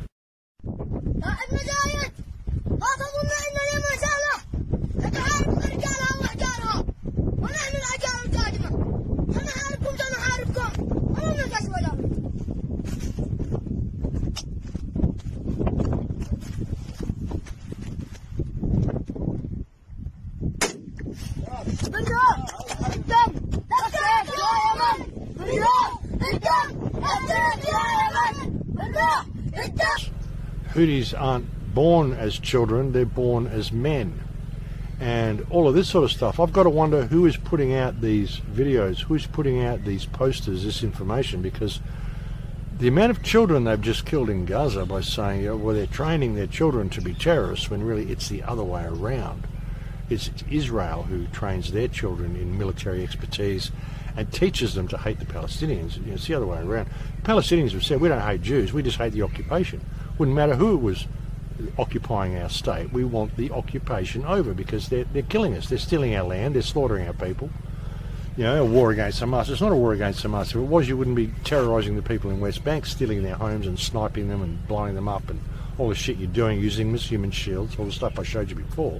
Houthis aren't born as children, they're born as men. And all of this sort of stuff. I've got to wonder who is putting out these videos, who's putting out these posters, this information, because the amount of children they've just killed in Gaza by saying, well, they're training their children to be terrorists, when really it's the other way around. It's Israel who trains their children in military expertise and teaches them to hate the Palestinians. It's the other way around. Palestinians have said, we don't hate Jews, we just hate the occupation. Wouldn't matter who it was occupying our state, we want the occupation over, because they're killing us, they're stealing our land, they're slaughtering our people. A war against Hamas. It's not a war against Hamas. If it was, you wouldn't be terrorising the people in West Bank, stealing their homes and sniping them and blowing them up and all the shit you're doing, using them as human shields, all the stuff I showed you before.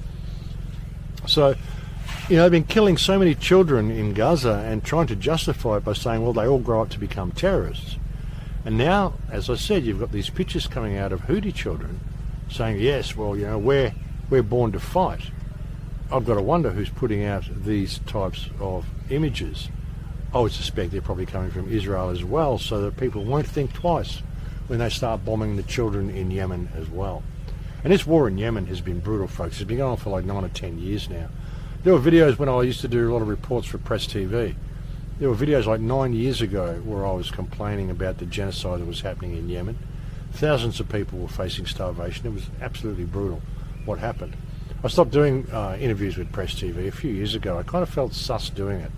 So, they've been killing so many children in Gaza and trying to justify it by saying, well, they all grow up to become terrorists. And now, as I said, you've got these pictures coming out of Houthi children saying, yes, well, we're born to fight. I've got to wonder who's putting out these types of images. I would suspect they're probably coming from Israel as well, so that people won't think twice when they start bombing the children in Yemen as well. And this war in Yemen has been brutal, folks. It's been going on for like 9 or 10 years now. There were videos when I used to do a lot of reports for Press TV. There were videos like 9 years ago where I was complaining about the genocide that was happening in Yemen. Thousands of people were facing starvation. It was absolutely brutal what happened. I stopped doing interviews with Press TV a few years ago. I kind of felt sus doing it.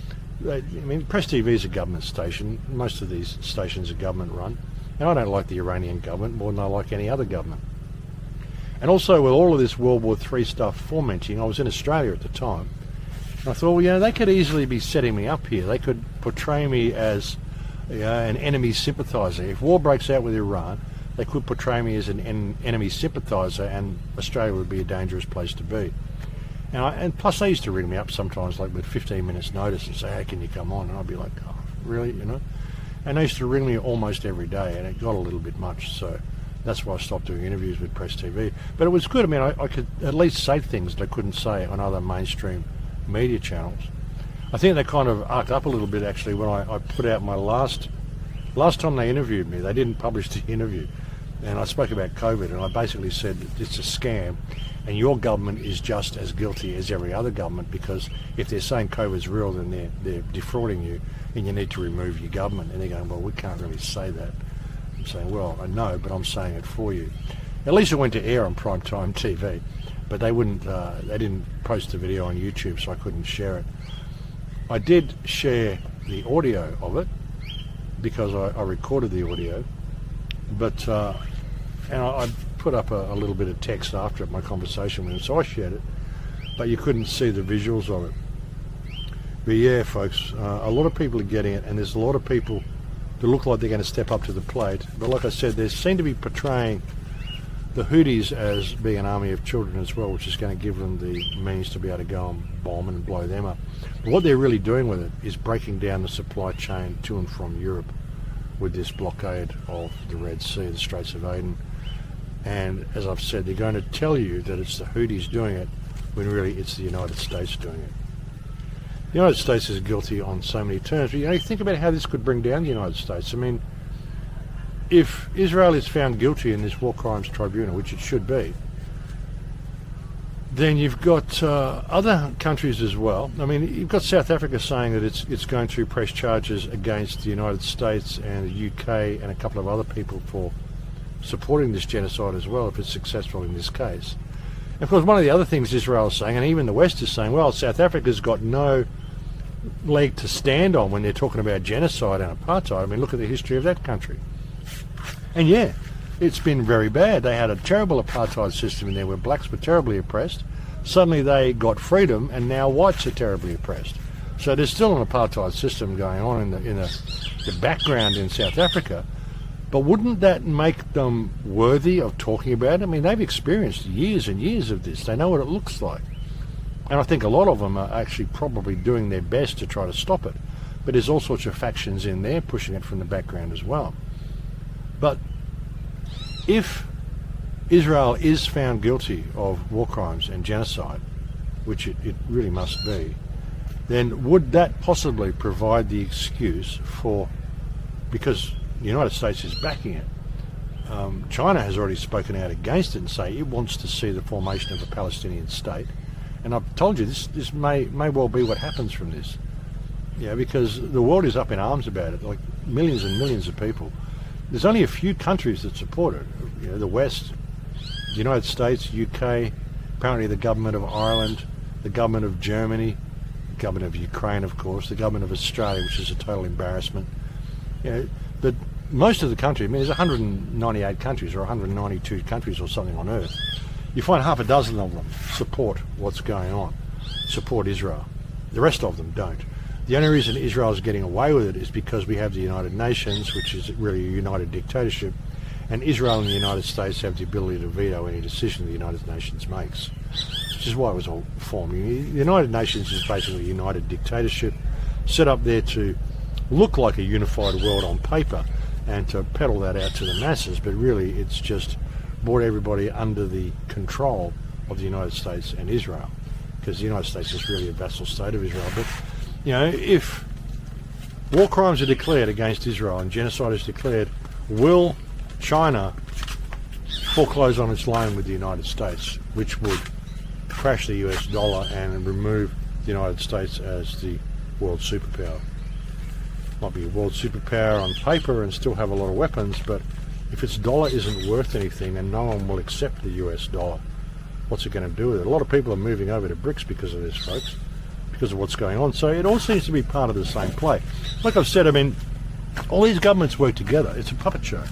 Press TV is a government station. Most of these stations are government run. And I don't like the Iranian government more than I like any other government. And also with all of this World War III stuff fomenting, I was in Australia at the time, and I thought, well, they could easily be setting me up here. They could portray me as an enemy sympathiser. If war breaks out with Iran, they could portray me as an enemy sympathiser, and Australia would be a dangerous place to be. And plus they used to ring me up sometimes, like with 15 minutes notice, and say, hey, can you come on? And I'd be like, oh, really, And they used to ring me almost every day, and it got a little bit much, so That's why I stopped doing interviews with Press TV. But it was good. I mean, I could at least say things that I couldn't say on other mainstream media channels. I think they kind of arced up a little bit, actually, when I put out my last time they interviewed me. They didn't publish the interview. And I spoke about COVID, and I basically said it's a scam, and your government is just as guilty as every other government, because if they're saying COVID's real, then they're defrauding you, and you need to remove your government. And they're going, well, we can't really say that. I'm saying, well, I know, but I'm saying it for you. At least it went to air on primetime TV, but they didn't post the video on YouTube, so I couldn't share it. I did share the audio of it, because I recorded the audio, but and I put up a little bit of text after it, my conversation with him, so I shared it, but you couldn't see the visuals of it. But yeah, folks, a lot of people are getting it, and there's a lot of people that look like they're going to step up to the plate. But like I said, they seem to be portraying the Houthis as being an army of children as well, which is going to give them the means to be able to go and bomb and blow them up. But what they're really doing with it is breaking down the supply chain to and from Europe with this blockade of the Red Sea, the Straits of Aden. And as I've said, they're going to tell you that it's the Houthis doing it, when really it's the United States doing it. The United States is guilty on so many terms. But, you think about how this could bring down the United States. I mean, if Israel is found guilty in this War Crimes Tribunal, which it should be, then you've got other countries as well. I mean, you've got South Africa saying that it's going to press charges against the United States and the UK and a couple of other people for supporting this genocide as well, if it's successful in this case. And of course, one of the other things Israel is saying, and even the West is saying, well, South Africa's got no leg to stand on when they're talking about genocide and apartheid. I mean, look at the history of that country. And yeah, it's been very bad. They had a terrible apartheid system in there where blacks were terribly oppressed. Suddenly they got freedom, and now whites are terribly oppressed. So there's still an apartheid system going on in the background in South Africa. But wouldn't that make them worthy of talking about it? I mean, they've experienced years and years of this. They know what it looks like. And I think a lot of them are actually probably doing their best to try to stop it. But there's all sorts of factions in there pushing it from the background as well. But if Israel is found guilty of war crimes and genocide, which it really must be, then would that possibly provide the excuse for, because the United States is backing it, China has already spoken out against it and say it wants to see the formation of a Palestinian state. And I've told you this may well be what happens from this. Yeah, because the world is up in arms about it, like millions and millions of people. There's only a few countries that support it. You know, the West, the United States, UK, apparently the government of Ireland, the government of Germany, the government of Ukraine, of course, the government of Australia, which is a total embarrassment. You know, but most of the country, I mean, there's 198 countries or 192 countries or something on Earth. You find half a dozen of them support what's going on, support Israel. The rest of them don't. The only reason Israel is getting away with it is because we have the United Nations, which is really a united dictatorship, and Israel and the United States have the ability to veto any decision the United Nations makes, which is why it was all formed. The United Nations is basically a united dictatorship set up there to look like a unified world on paper and to peddle that out to the masses, but really it's just brought everybody under the control of the United States and Israel, because the United States is really a vassal state of Israel. But you know, if war crimes are declared against Israel and genocide is declared, will China foreclose on its loan with the United States, which would crash the US dollar and remove the United States as the world superpower? Might be a world superpower on paper and still have a lot of weapons, but if its dollar isn't worth anything and no one will accept the US dollar, what's it going to do with it? A lot of people are moving over to BRICS because of this, folks, because of what's going on. So it all seems to be part of the same play. Like I've said, I mean, all these governments work together. It's a puppet show.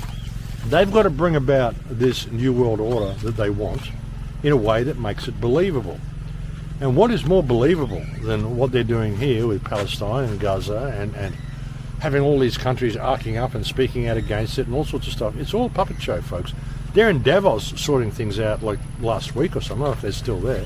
They've got to bring about this new world order that they want in a way that makes it believable. And what is more believable than what they're doing here with Palestine and Gaza and having all these countries arcing up and speaking out against it and all sorts of stuff? It's all a puppet show, folks. They're in Davos sorting things out like last week or something. I don't know if they're still there.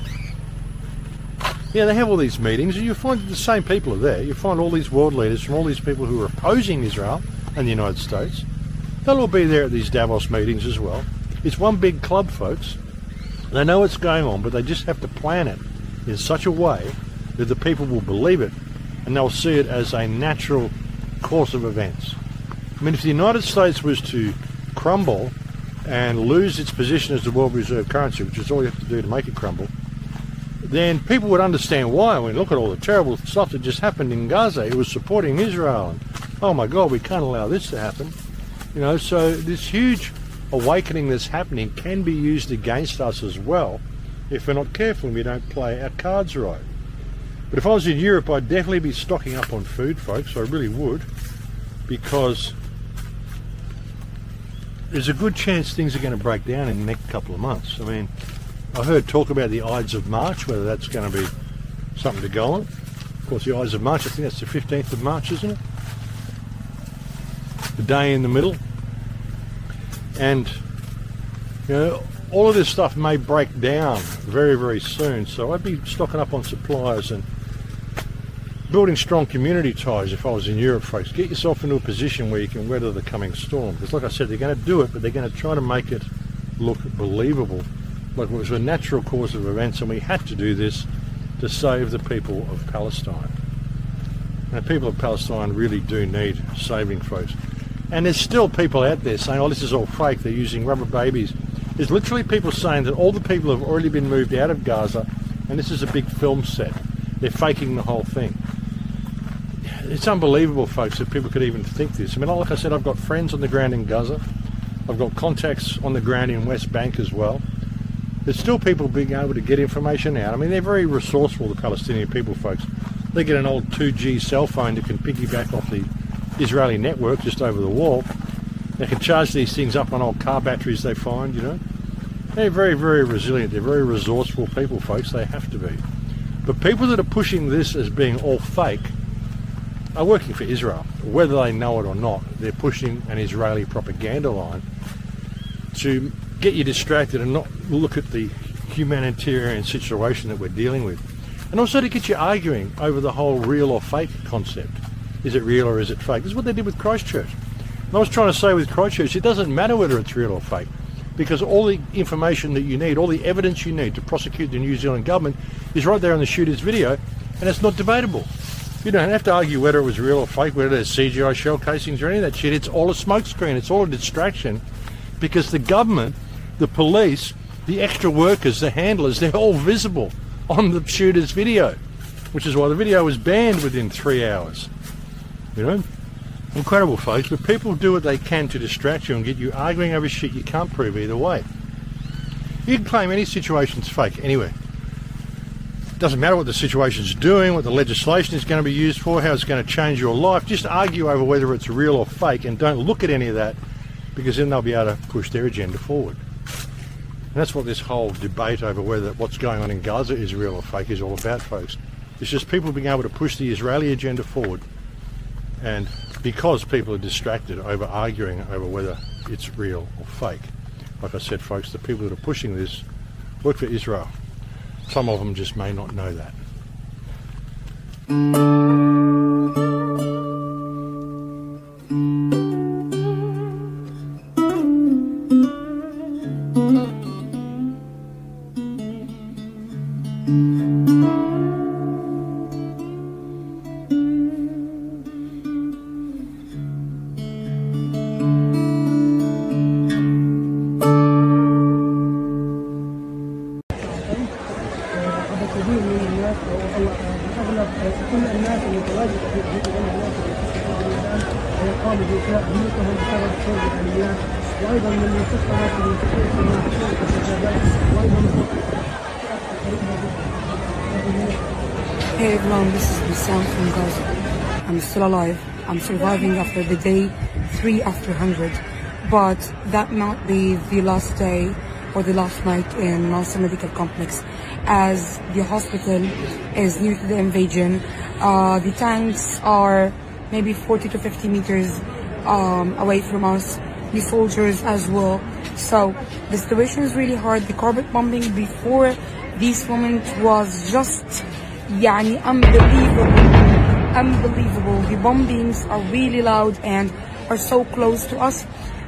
Yeah, they have all these meetings, and you find the same people are there. You find all these world leaders from all these people who are opposing Israel and the United States. They'll all be there at these Davos meetings as well. It's one big club, folks. They know what's going on, but they just have to plan it in such a way that the people will believe it and they'll see it as a natural course of events. I mean, if the United States was to crumble and lose its position as the world reserve currency, which is all you have to do to make it crumble, then people would understand why. I mean, look at all the terrible stuff that just happened in Gaza. It was supporting Israel, and oh my God, we can't allow this to happen. You know, so this huge awakening that's happening can be used against us as well if we're not careful and we don't play our cards right. But if I was in Europe, I'd definitely be stocking up on food, folks. I really would, because there's a good chance things are going to break down in the next couple of months. I mean, I heard talk about the Ides of March, whether that's going to be something to go on. Of course, the Ides of March, I think that's the 15th of March, isn't it? The day in the middle. And, you know, all of this stuff may break down very, very soon. So I'd be stocking up on supplies and building strong community ties if I was in Europe, folks. Get yourself into a position where you can weather the coming storm. Because like I said, they're going to do it, but they're going to try to make it look believable. Like it was a natural course of events, and we had to do this to save the people of Palestine. And the people of Palestine really do need saving, folks. And there's still people out there saying, oh, this is all fake, they're using rubber babies. There's literally people saying that all the people have already been moved out of Gaza, and this is a big film set. They're faking the whole thing. It's unbelievable, folks, that people could even think this. I mean, like I said, I've got friends on the ground in Gaza. I've got contacts on the ground in West Bank as well. There's still people being able to get information out. I mean, they're very resourceful, the Palestinian people, folks. They get an old 2G cell phone that can piggyback off the Israeli network just over the wall. They can charge these things up on old car batteries they find, you know. They're very, very resilient. They're very resourceful people, folks. They have to be. But people that are pushing this as being all fake are working for Israel. Whether they know it or not, they're pushing an Israeli propaganda line to get you distracted and not look at the humanitarian situation that we're dealing with. And also to get you arguing over the whole real or fake concept. Is it real or is it fake? This is what they did with Christchurch. And I was trying to say with Christchurch, it doesn't matter whether it's real or fake, because all the information that you need, all the evidence you need to prosecute the New Zealand government is right there on the shooter's video, and it's not debatable. You don't have to argue whether it was real or fake, whether there's CGI shell casings or any of that shit. It's all a smokescreen. It's all a distraction, because the government, the police, the extra workers, the handlers, they're all visible on the shooter's video, which is why the video was banned within 3 hours. You know? Incredible, folks, but people do what they can to distract you and get you arguing over shit you can't prove either way. You can claim any situation's fake anywhere. It doesn't matter what the situation's doing, what the legislation is going to be used for, how it's going to change your life. Just argue over whether it's real or fake, and don't look at any of that, because then they'll be able to push their agenda forward. And that's what this whole debate over whether what's going on in Gaza is real or fake is all about, folks. It's just people being able to push the Israeli agenda forward, and because people are distracted over arguing over whether it's real or fake. Like I said, folks, the people that are pushing this work for Israel. Some of them just may not know that. Hey everyone, this is Wissam from Gaza. I'm still alive. I'm surviving after the day 3 after 100. But that might be the last day or the last night in Nasser Medical Complex, as the hospital is near to the invasion. The tanks are maybe 40 to 50 meters away from us. The soldiers as well. So the situation is really hard. The carpet bombing before this moment was just unbelievable. The bombings are really loud and are so close to us.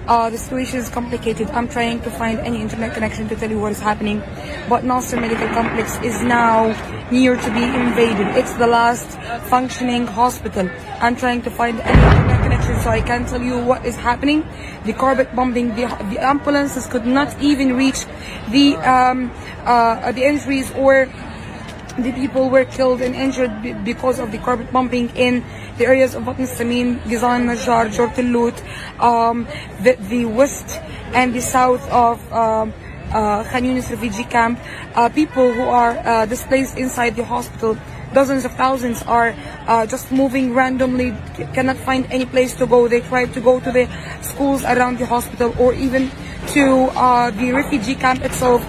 The situation is complicated. I'm trying to find any internet connection to tell you what is happening. But Nasser Medical Complex is now near to be invaded. It's the last functioning hospital. I'm trying to find any internet connection so I can tell you what is happening. The carpet bombing, the ambulances could not even reach the injuries, or the people were killed and injured because of the carpet bombing in the areas of Batn Samin, Gizan, Najjar, Jort al-Lut, the west and the south of Khan Yunis refugee camp. People who are displaced inside the hospital, dozens of thousands, are just moving randomly, cannot find any place to go. They tried to go to the schools around the hospital or even to the refugee camp itself.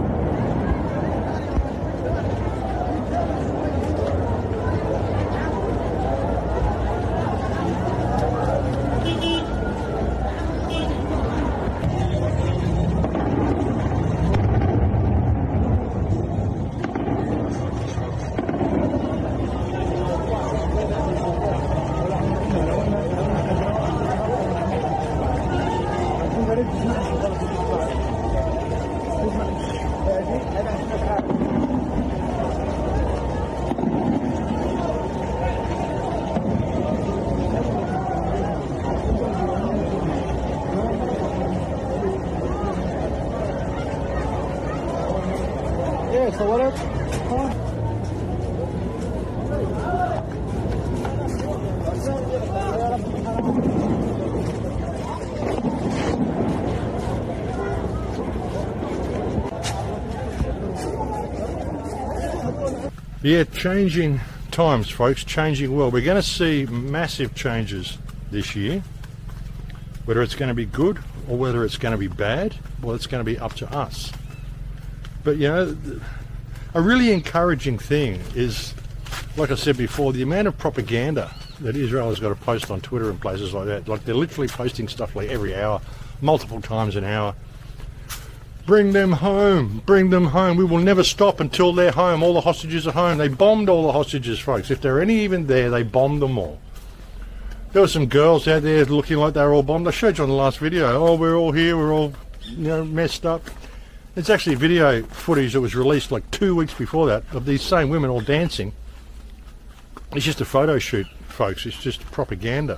Yeah, changing times, folks, changing world. We're going to see massive changes this year. Whether it's going to be good or whether it's going to be bad, well, it's going to be up to us. But, you know, a really encouraging thing is, like I said before, the amount of propaganda that Israel has got to post on Twitter and places like that. Like, they're literally posting stuff like every hour, multiple times an hour. Bring them home, bring them home. We will never stop until they're home. All the hostages are home. They bombed all the hostages, folks. If there are any even there, they bombed them all. There were some girls out there looking like they were all bombed. I showed you on the last video. Oh, we're all here, we're all, you know, messed up. It's actually video footage that was released like 2 weeks before that of these same women all dancing. It's just a photo shoot, folks. It's just propaganda.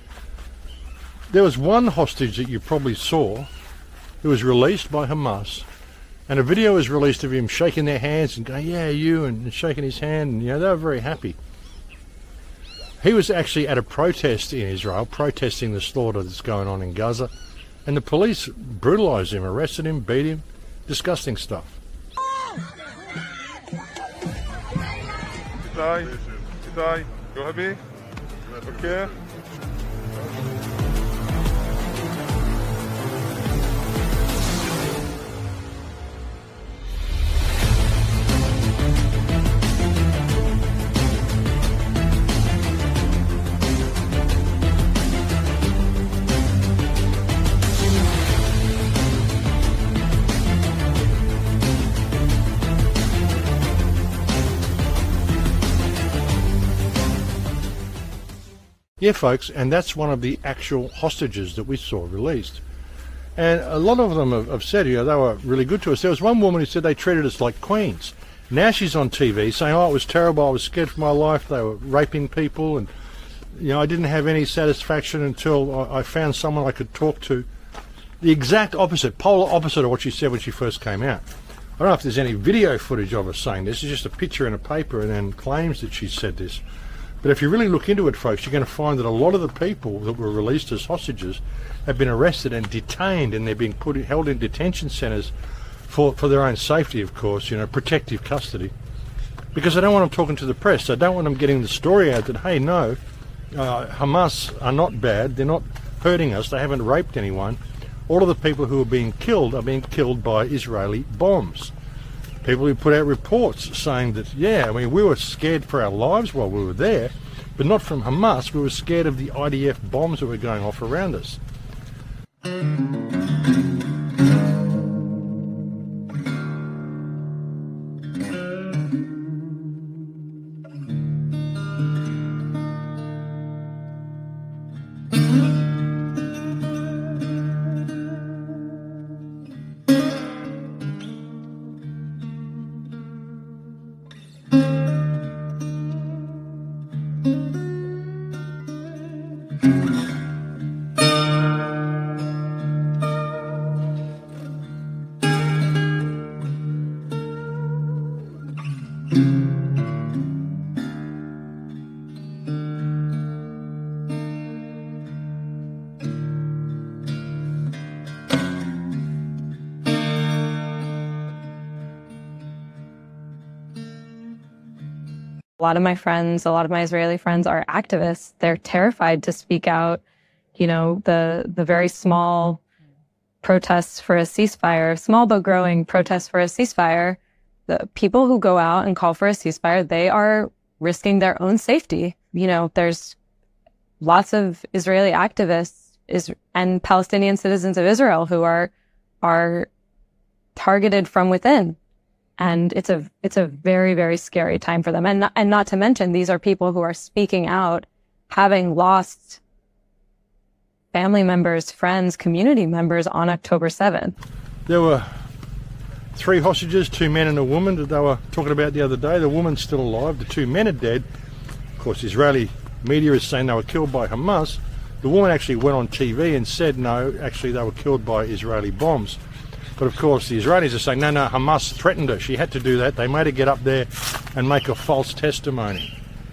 There was one hostage that you probably saw. It was released by Hamas, and a video was released of him shaking their hands and going, yeah, you, and shaking his hand, and, you know, they were very happy. He was actually at a protest in Israel, protesting the slaughter that's going on in Gaza, and the police brutalised him, arrested him, beat him, disgusting stuff. Itai, you happy? Okay. Yeah, folks, and that's one of the actual hostages that we saw released. And a lot of them have said, you know, they were really good to us. There was one woman who said they treated us like queens. Now she's on TV saying, oh, it was terrible, I was scared for my life, they were raping people, and, you know, I didn't have any satisfaction until I found someone I could talk to. The exact opposite, polar opposite of what she said when she first came out. I don't know if there's any video footage of her saying this. It's just a picture in a paper and then claims that she said this. But if you really look into it, folks, you're going to find that a lot of the people that were released as hostages have been arrested and detained, and they're being held in detention centres for their own safety, of course, you know, protective custody. Because I don't want them talking to the press. I don't want them getting the story out that, hey, no, Hamas are not bad, they're not hurting us, they haven't raped anyone. All of the people who are being killed by Israeli bombs. People who put out reports saying that, yeah, I mean, we were scared for our lives while we were there, but not from Hamas. We were scared of the IDF bombs that were going off around us. A lot of my friends, a lot of my Israeli friends are activists. They're terrified to speak out. You know, the very small protests for a ceasefire, small but growing protests for a ceasefire, the people who go out and call for a ceasefire, they are risking their own safety. You know, there's lots of Israeli activists and Palestinian citizens of Israel who are targeted from within. And it's a very, very scary time for them. And not to mention, these are people who are speaking out, having lost family members, friends, community members on October 7th. There were 3 hostages, 2 men and a woman that they were talking about the other day. The woman's still alive. The 2 men are dead. Of course, Israeli media is saying they were killed by Hamas. The woman actually went on TV and said, no, actually they were killed by Israeli bombs. But of course the Israelis are saying, no, Hamas threatened her. She had to do that. They made her get up there and make a false testimony.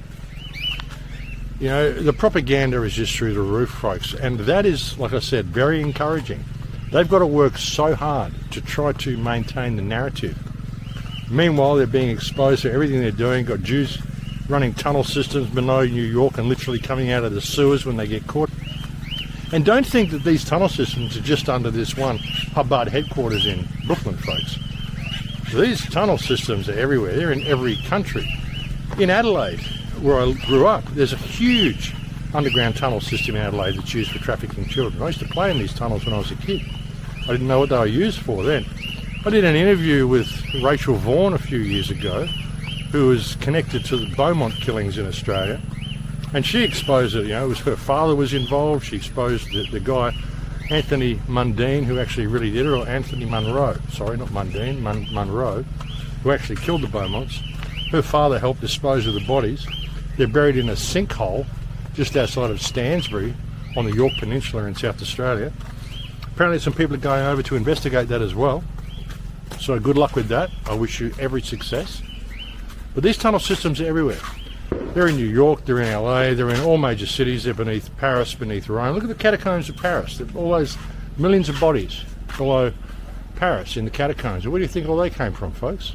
You know, the propaganda is just through the roof, folks. And that is, like I said, very encouraging. They've got to work so hard to try to maintain the narrative. Meanwhile, they're being exposed to everything they're doing. Got Jews running tunnel systems below New York and literally coming out of the sewers when they get caught. And don't think that these tunnel systems are just under this one Chabad headquarters in Brooklyn, folks. These tunnel systems are everywhere. They're in every country. In Adelaide, where I grew up, there's a huge underground tunnel system in Adelaide that's used for trafficking children. I used to play in these tunnels when I was a kid. I didn't know what they were used for then. I did an interview with Rachel Vaughan a few years ago, who was connected to the Beaumont killings in Australia. And she exposed it, you know, it was her father was involved. She exposed the guy, Anthony Mundine, who actually really did it, or Anthony Munro, sorry, not Mundine, Munro, who actually killed the Beaumonts. Her father helped dispose of the bodies. They're buried in a sinkhole just outside of Stansbury on the York Peninsula in South Australia. Apparently some people are going over to investigate that as well. So good luck with that. I wish you every success. But these tunnel systems are everywhere. They're in New York, they're in LA, they're in all major cities, they're beneath Paris, beneath Rome. Look at the catacombs of Paris. There are all those millions of bodies below Paris in the catacombs. Where do you think all they came from, folks?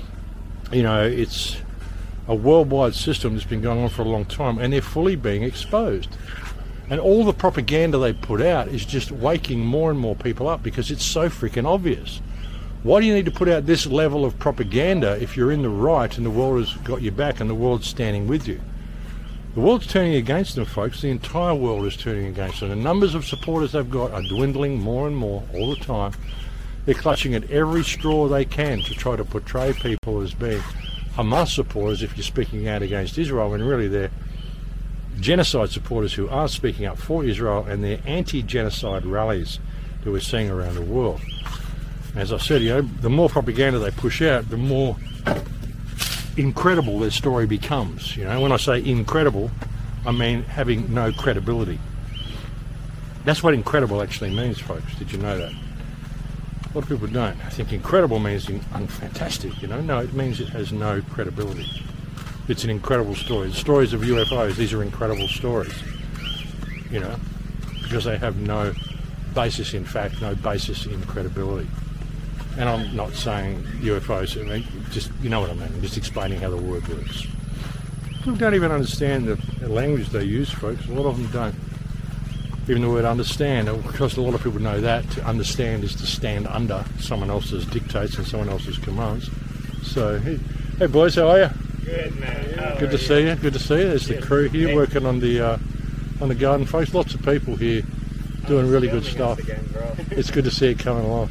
You know, it's a worldwide system that's been going on for a long time, and they're fully being exposed. And all the propaganda they put out is just waking more and more people up because it's so freaking obvious. Why do you need to put out this level of propaganda if you're in the right and the world has got your back and the world's standing with you? The world's turning against them, folks. The entire world is turning against them. The numbers of supporters they've got are dwindling more and more all the time. They're clutching at every straw they can to try to portray people as being Hamas supporters if you're speaking out against Israel, when really they're genocide supporters who are speaking up for Israel, and they're anti-genocide rallies that we're seeing around the world. As I said, you know, the more propaganda they push out, the more incredible their story becomes. You know, when I say incredible, I mean having no credibility. That's what incredible actually means, folks. Did you know that? A lot of people don't. I think incredible means fantastic, you know. No, it means it has no credibility. It's an incredible story. The stories of UFOs, these are incredible stories, you know, because they have no basis in fact, no basis in credibility. And I'm not saying UFOs, I mean, just, you know what I mean, I'm just explaining how the word works. People don't even understand the language they use, folks. A lot of them don't. Even the word understand, because a lot of people know that to understand is to stand under someone else's dictates and someone else's commands. So, hey boys, how are you? Good, man. Good to see you. Good to see you. There's the crew here working on the garden, folks. Lots of people here doing really good stuff. It's good to see you coming along.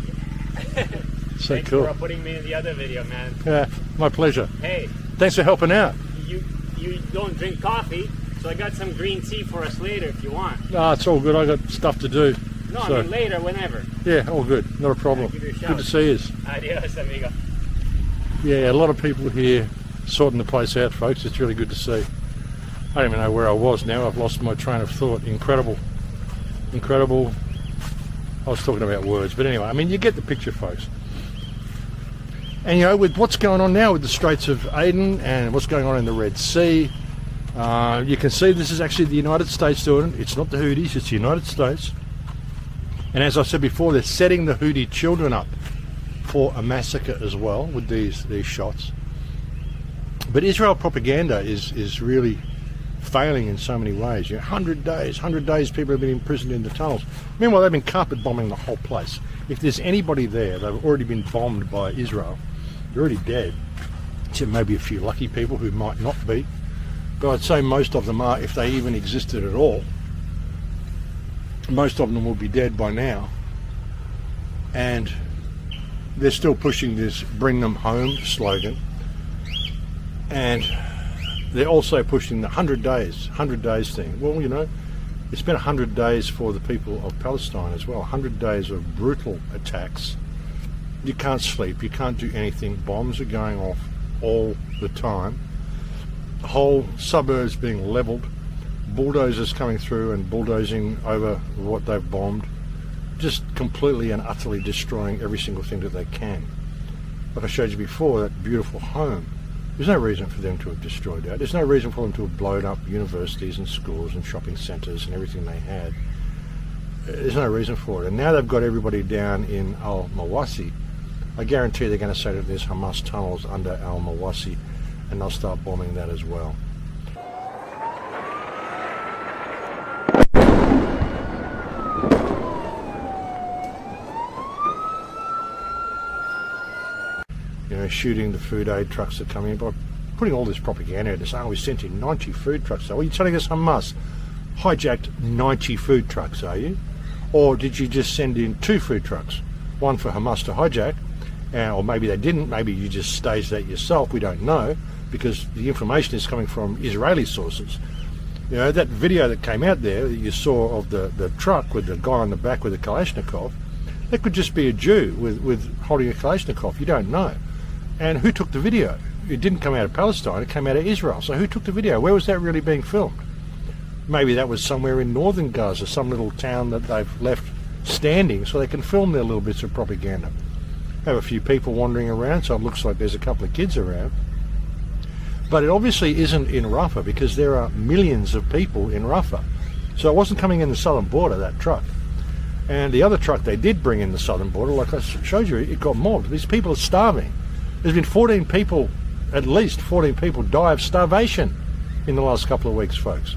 So Thanks cool. for putting me in the other video, man. Yeah, my pleasure. Hey. Thanks for helping out. You don't drink coffee, so I got some green tea for us later if you want. No, it's all good. I got stuff to do. No, so. I mean later, whenever. Yeah, all good. Not a problem. Good to see you. Adios, amigo. Yeah, a lot of people here sorting the place out, folks. It's really good to see. I don't even know where I was now. I've lost my train of thought. Incredible. Incredible. I was talking about words. But anyway, I mean, you get the picture, folks. And, you know, with what's going on now with the Straits of Aden and what's going on in the Red Sea, you can see this is actually the United States doing it. It's not the Houthis, it's the United States. And as I said before, they're setting the Houthi children up for a massacre as well with these shots. But Israel propaganda is really failing in so many ways. You know, 100 days people have been imprisoned in the tunnels. Meanwhile, they've been carpet bombing the whole place. If there's anybody there, they've already been bombed by Israel. They're already dead. Except maybe a few lucky people who might not be. But I'd say most of them are, if they even existed at all. Most of them will be dead by now. And they're still pushing this bring them home slogan. And they're also pushing the 100 days thing. Well, you know, it's been 100 days for the people of Palestine as well. 100 days of brutal attacks. You can't sleep, you can't do anything. Bombs are going off all the time. Whole suburbs being levelled. Bulldozers coming through and bulldozing over what they've bombed. Just completely and utterly destroying every single thing that they can. Like I showed you before, that beautiful home. There's no reason for them to have destroyed that. There's no reason for them to have blown up universities and schools and shopping centres and everything they had. There's no reason for it. And now they've got everybody down in Al-Mawasi. I guarantee they're going to say that there's Hamas tunnels under Al-Mawasi, and they'll start bombing that as well. You know, shooting the food aid trucks that come in, by putting all this propaganda into saying, we sent in 90 food trucks. So are you telling us Hamas hijacked 90 food trucks, are you? Or did you just send in 2 food trucks? One for Hamas to hijack, or maybe they didn't, maybe you just staged that yourself, we don't know, because the information is coming from Israeli sources. You know, that video that came out there that you saw of the truck with the guy on the back with a Kalashnikov, that could just be a Jew with holding a Kalashnikov, you don't know. And who took the video? It didn't come out of Palestine, it came out of Israel. So who took the video? Where was that really being filmed? Maybe that was somewhere in northern Gaza, some little town that they've left standing so they can film their little bits of propaganda. Have a few people wandering around, so it looks like there's a couple of kids around. But it obviously isn't in Rafah, because there are millions of people in Rafah. So it wasn't coming in the southern border, that truck. And the other truck they did bring in the southern border, like I showed you, it got mobbed. These people are starving. There's been 14 people, at least 14 people, die of starvation in the last couple of weeks, folks.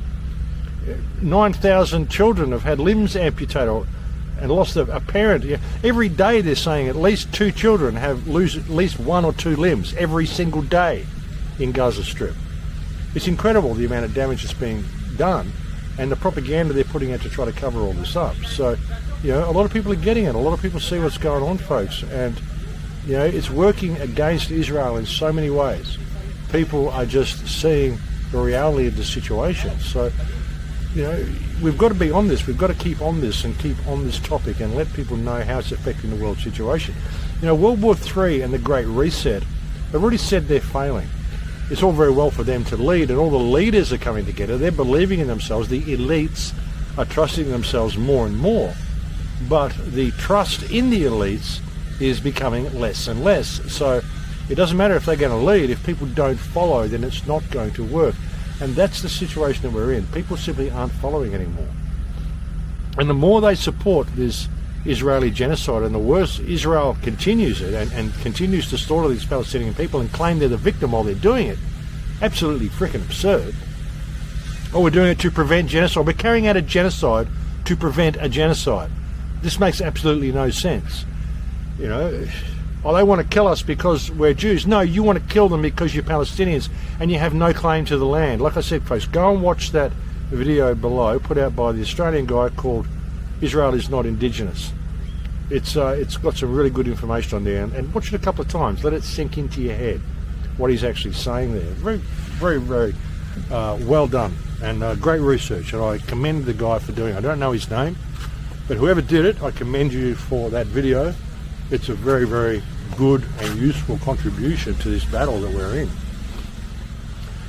9,000 children have had limbs amputated and lost a parent. Every day they're saying at least 2 children lose at least 1 or 2 limbs every single day in Gaza Strip. It's incredible the amount of damage that's being done and the propaganda they're putting out to try to cover all this up. So, you know, a lot of people are getting it. A lot of people see what's going on, folks, and you know, it's working against Israel in so many ways. People are just seeing the reality of the situation. So, you know, we've got to be on this. We've got to keep on this and keep on this topic and let people know how it's affecting the world situation. You know, World War III and the Great Reset, they've already said they're failing. It's all very well for them to lead, and all the leaders are coming together. They're believing in themselves. The elites are trusting themselves more and more. But the trust in the elites is becoming less and less. So it doesn't matter if they're going to lead. If people don't follow, then it's not going to work. And that's the situation that we're in. People simply aren't following anymore. And the more they support this Israeli genocide, and the worse Israel continues it and continues to slaughter these Palestinian people and claim they're the victim while they're doing it, absolutely freaking absurd. Oh, we're doing it to prevent genocide. We're carrying out a genocide to prevent a genocide. This makes absolutely no sense. You know, oh, they want to kill us because we're Jews. No, you want to kill them because you're Palestinians and you have no claim to the land. Like I said, folks, go and watch that video below, put out by the Australian guy called Israel is Not Indigenous. It's got some really good information on there, and watch it a couple of times. Let it sink into your head what he's actually saying there. Very, very, very well done, and great research, and I commend the guy for doing it. I don't know his name, but whoever did it, I commend you for that video. It's a very, very good and useful contribution to this battle that we're in.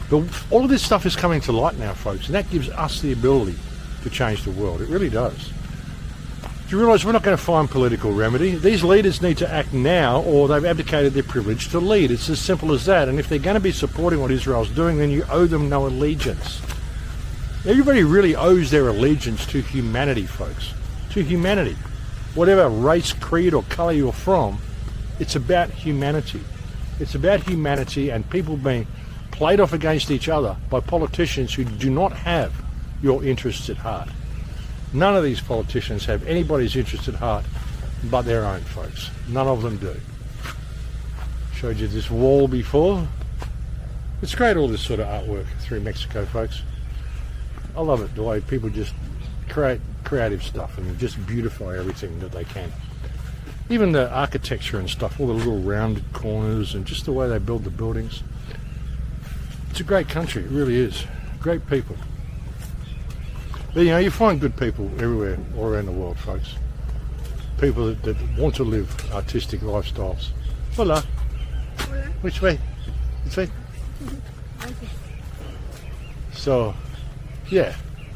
But all of this stuff is coming to light now, folks, and that gives us the ability to change the world. It really does. Do you realise we're not going to find political remedy? These leaders need to act now, or they've abdicated their privilege to lead. It's as simple as that. And if they're going to be supporting what Israel's doing, then you owe them no allegiance. Everybody really owes their allegiance to humanity, folks. To humanity. Whatever race, creed, or colour you're from, it's about humanity. It's about humanity and people being played off against each other by politicians who do not have your interests at heart. None of these politicians have anybody's interests at heart but their own, folks. None of them do. Showed you this wall before. It's great, all this sort of artwork through Mexico, folks. I love it, the way people just create creative stuff and just beautify everything that they can. Even the architecture and stuff, all the little rounded corners and just the way they build the buildings. It's a great country, it really is. Great people. But you know, you find good people everywhere, all around the world, folks. People that want to live artistic lifestyles. Hola. Hola. Which way? This way? Okay. So, yeah.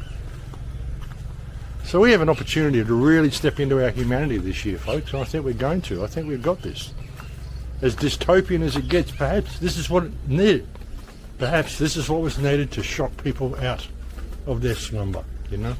So we have an opportunity to really step into our humanity this year, folks. And I think we're going to. I think we've got this. As dystopian as it gets, perhaps this is what it needed. Perhaps this is what was needed to shock people out of their slumber, you know?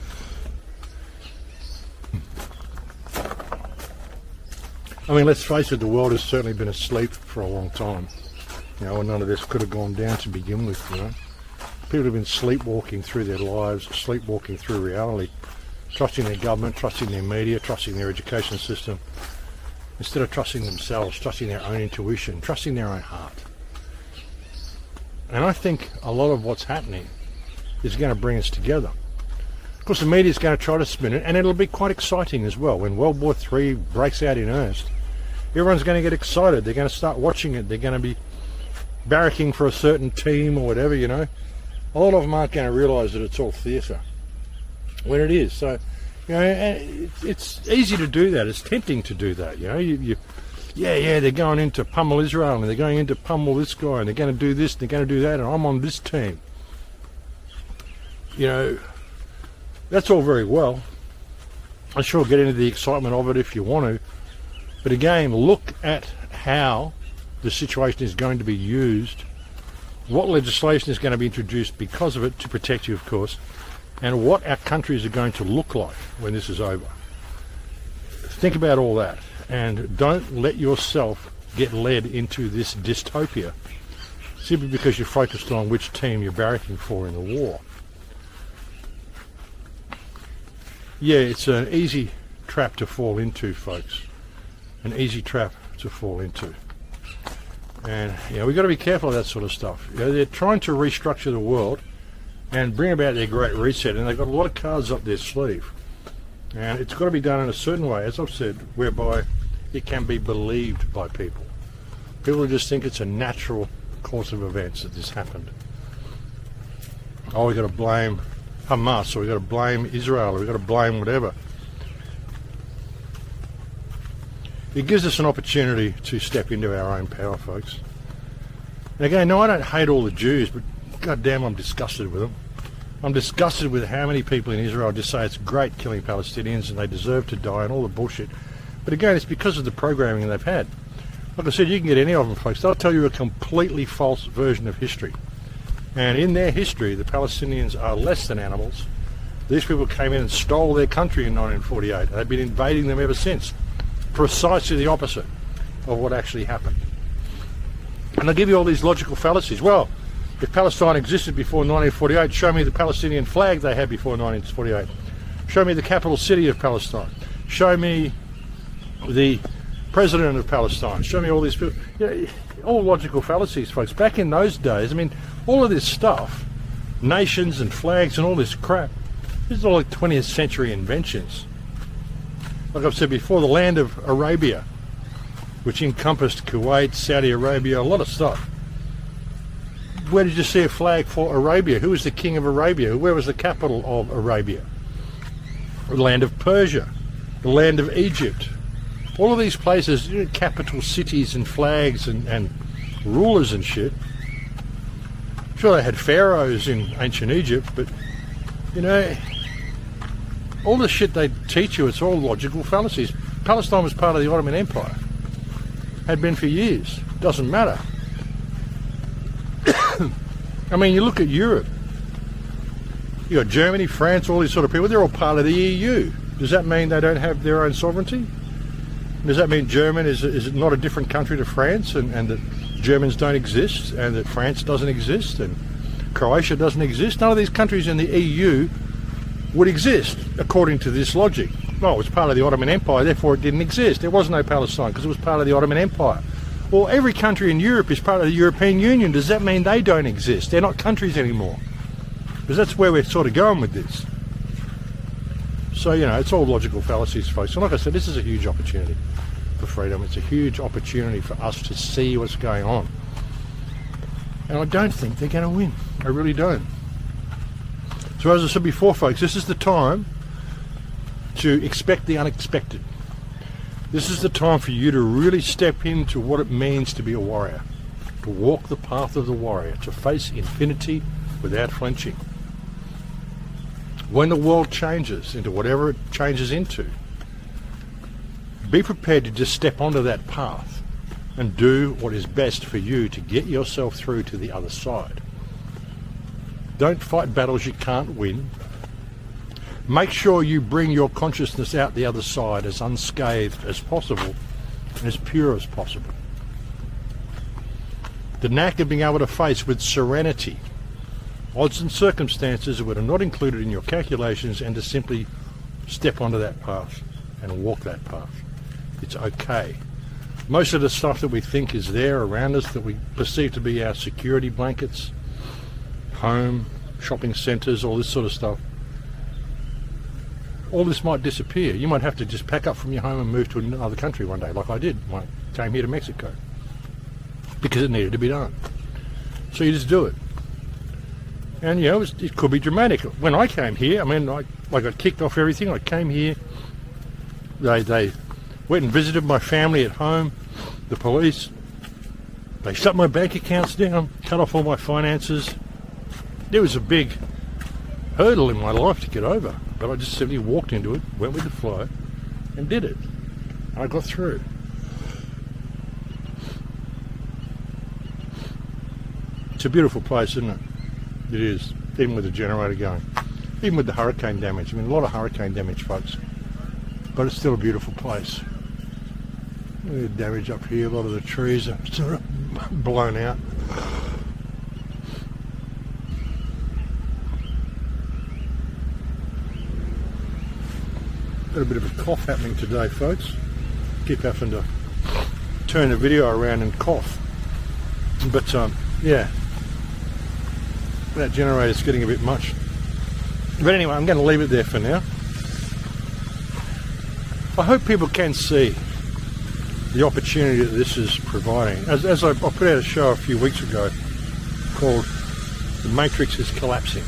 I mean, let's face it, the world has certainly been asleep for a long time. You know, and none of this could have gone down to begin with, you know? People have been sleepwalking through their lives, sleepwalking through reality, trusting their government, trusting their media, trusting their education system, instead of trusting themselves, trusting their own intuition, trusting their own heart. And I think a lot of what's happening is going to bring us together. Of course, the media is going to try to spin it, and it'll be quite exciting as well. When World War III breaks out in earnest, everyone's going to get excited. They're going to start watching it. They're going to be barracking for a certain team or whatever, you know. A lot of them aren't going to realise that it's all theatre when it is. So, you know, it's easy to do that. It's tempting to do that, you know. Yeah, they're going in to pummel Israel, and they're going in to pummel this guy, and they're going to do this, and they're going to do that, and I'm on this team. You know, that's all very well. I'm sure get into the excitement of it if you want to. But again, look at how the situation is going to be used, what legislation is going to be introduced because of it to protect you, of course, and what our countries are going to look like when this is over. Think about all that. And don't let yourself get led into this dystopia simply because you're focused on which team you're barracking for in the war. Yeah, it's an easy trap to fall into, folks. An easy trap to fall into. And, you know, we've got to be careful of that sort of stuff. You know, they're trying to restructure the world and bring about their great reset, and they've got a lot of cards up their sleeve. And it's got to be done in a certain way, as I've said, whereby it can be believed by people. People just think it's a natural course of events that this happened. Oh, we've got to blame Hamas, or we've got to blame Israel, or we've got to blame whatever. It gives us an opportunity to step into our own power, folks. And again, no, I don't hate all the Jews, but goddamn, I'm disgusted with them. I'm disgusted with how many people in Israel just say it's great killing Palestinians and they deserve to die and all the bullshit. But again, it's because of the programming they've had. Like I said, you can get any of them, folks. They'll tell you a completely false version of history. And in their history, the Palestinians are less than animals. These people came in and stole their country in 1948. And they've been invading them ever since. Precisely the opposite of what actually happened. And they'll give you all these logical fallacies. Well, if Palestine existed before 1948, show me the Palestinian flag they had before 1948. Show me the capital city of Palestine. Show me the president of Palestine. Show me all these people. You know, all logical fallacies, folks. Back in those days, I mean, all of this stuff, nations and flags and all this crap, this is all like 20th century inventions. Like I've said before, the land of Arabia, which encompassed Kuwait, Saudi Arabia, a lot of stuff. Where did you see a flag for Arabia? Who was the king of Arabia? Where was the capital of Arabia? The land of Persia, the land of Egypt. All of these places, you know, capital cities and flags and rulers and shit. Sure, they had pharaohs in ancient Egypt, but, you know, all the shit they teach you, it's all logical fallacies. Palestine was part of the Ottoman Empire. Had been for years. Doesn't matter. I mean, you look at Europe. You got Germany, France, all these sort of people. They're all part of the EU. Does that mean they don't have their own sovereignty? Does that mean German is not a different country to France, and that Germans don't exist, and that France doesn't exist, and Croatia doesn't exist? None of these countries in the EU would exist according to this logic. Well, it was part of the Ottoman Empire, therefore it didn't exist. There was no Palestine because it was part of the Ottoman Empire. Well, every country in Europe is part of the European Union. Does that mean they don't exist? They're not countries anymore. Because that's where we're sort of going with this. So, you know, it's all logical fallacies, folks. And like I said, this is a huge opportunity for freedom. It's a huge opportunity for us to see what's going on. And I don't think they're going to win. I really don't. So as I said before, folks, this is the time to expect the unexpected. This is the time for you to really step into what it means to be a warrior, to walk the path of the warrior, to face infinity without flinching. When the world changes into whatever it changes into, be prepared to just step onto that path and do what is best for you to get yourself through to the other side. Don't fight battles you can't win. Make sure you bring your consciousness out the other side as unscathed as possible and as pure as possible. The knack of being able to face with serenity odds and circumstances that are not included in your calculations, and to simply step onto that path and walk that path. It's okay. Most of the stuff that we think is there around us, that we perceive to be our security blankets, home, shopping centres, all this sort of stuff, all this might disappear. You might have to just pack up from your home and move to another country one day, like I did when I came here to Mexico, because it needed to be done. So you just do it. And, you know, it could be dramatic. When I came here, I mean, I got kicked off everything. I came here. They went and visited my family at home, the police. They shut my bank accounts down, cut off all my finances. There was a big hurdle in my life to get over, but I just simply walked into it, went with the flow, and did it. I got through. It's a beautiful place, isn't it? It is, even with the generator going. Even with the hurricane damage. I mean, a lot of hurricane damage, folks. But it's still a beautiful place. The damage up here, a lot of the trees are sort of blown out. Got a bit of a cough happening today, folks. Keep having to turn the video around and cough. But, yeah. That generator's getting a bit much. But anyway, I'm going to leave it there for now. I hope people can see the opportunity that this is providing. As I put out a show a few weeks ago called The Matrix is Collapsing.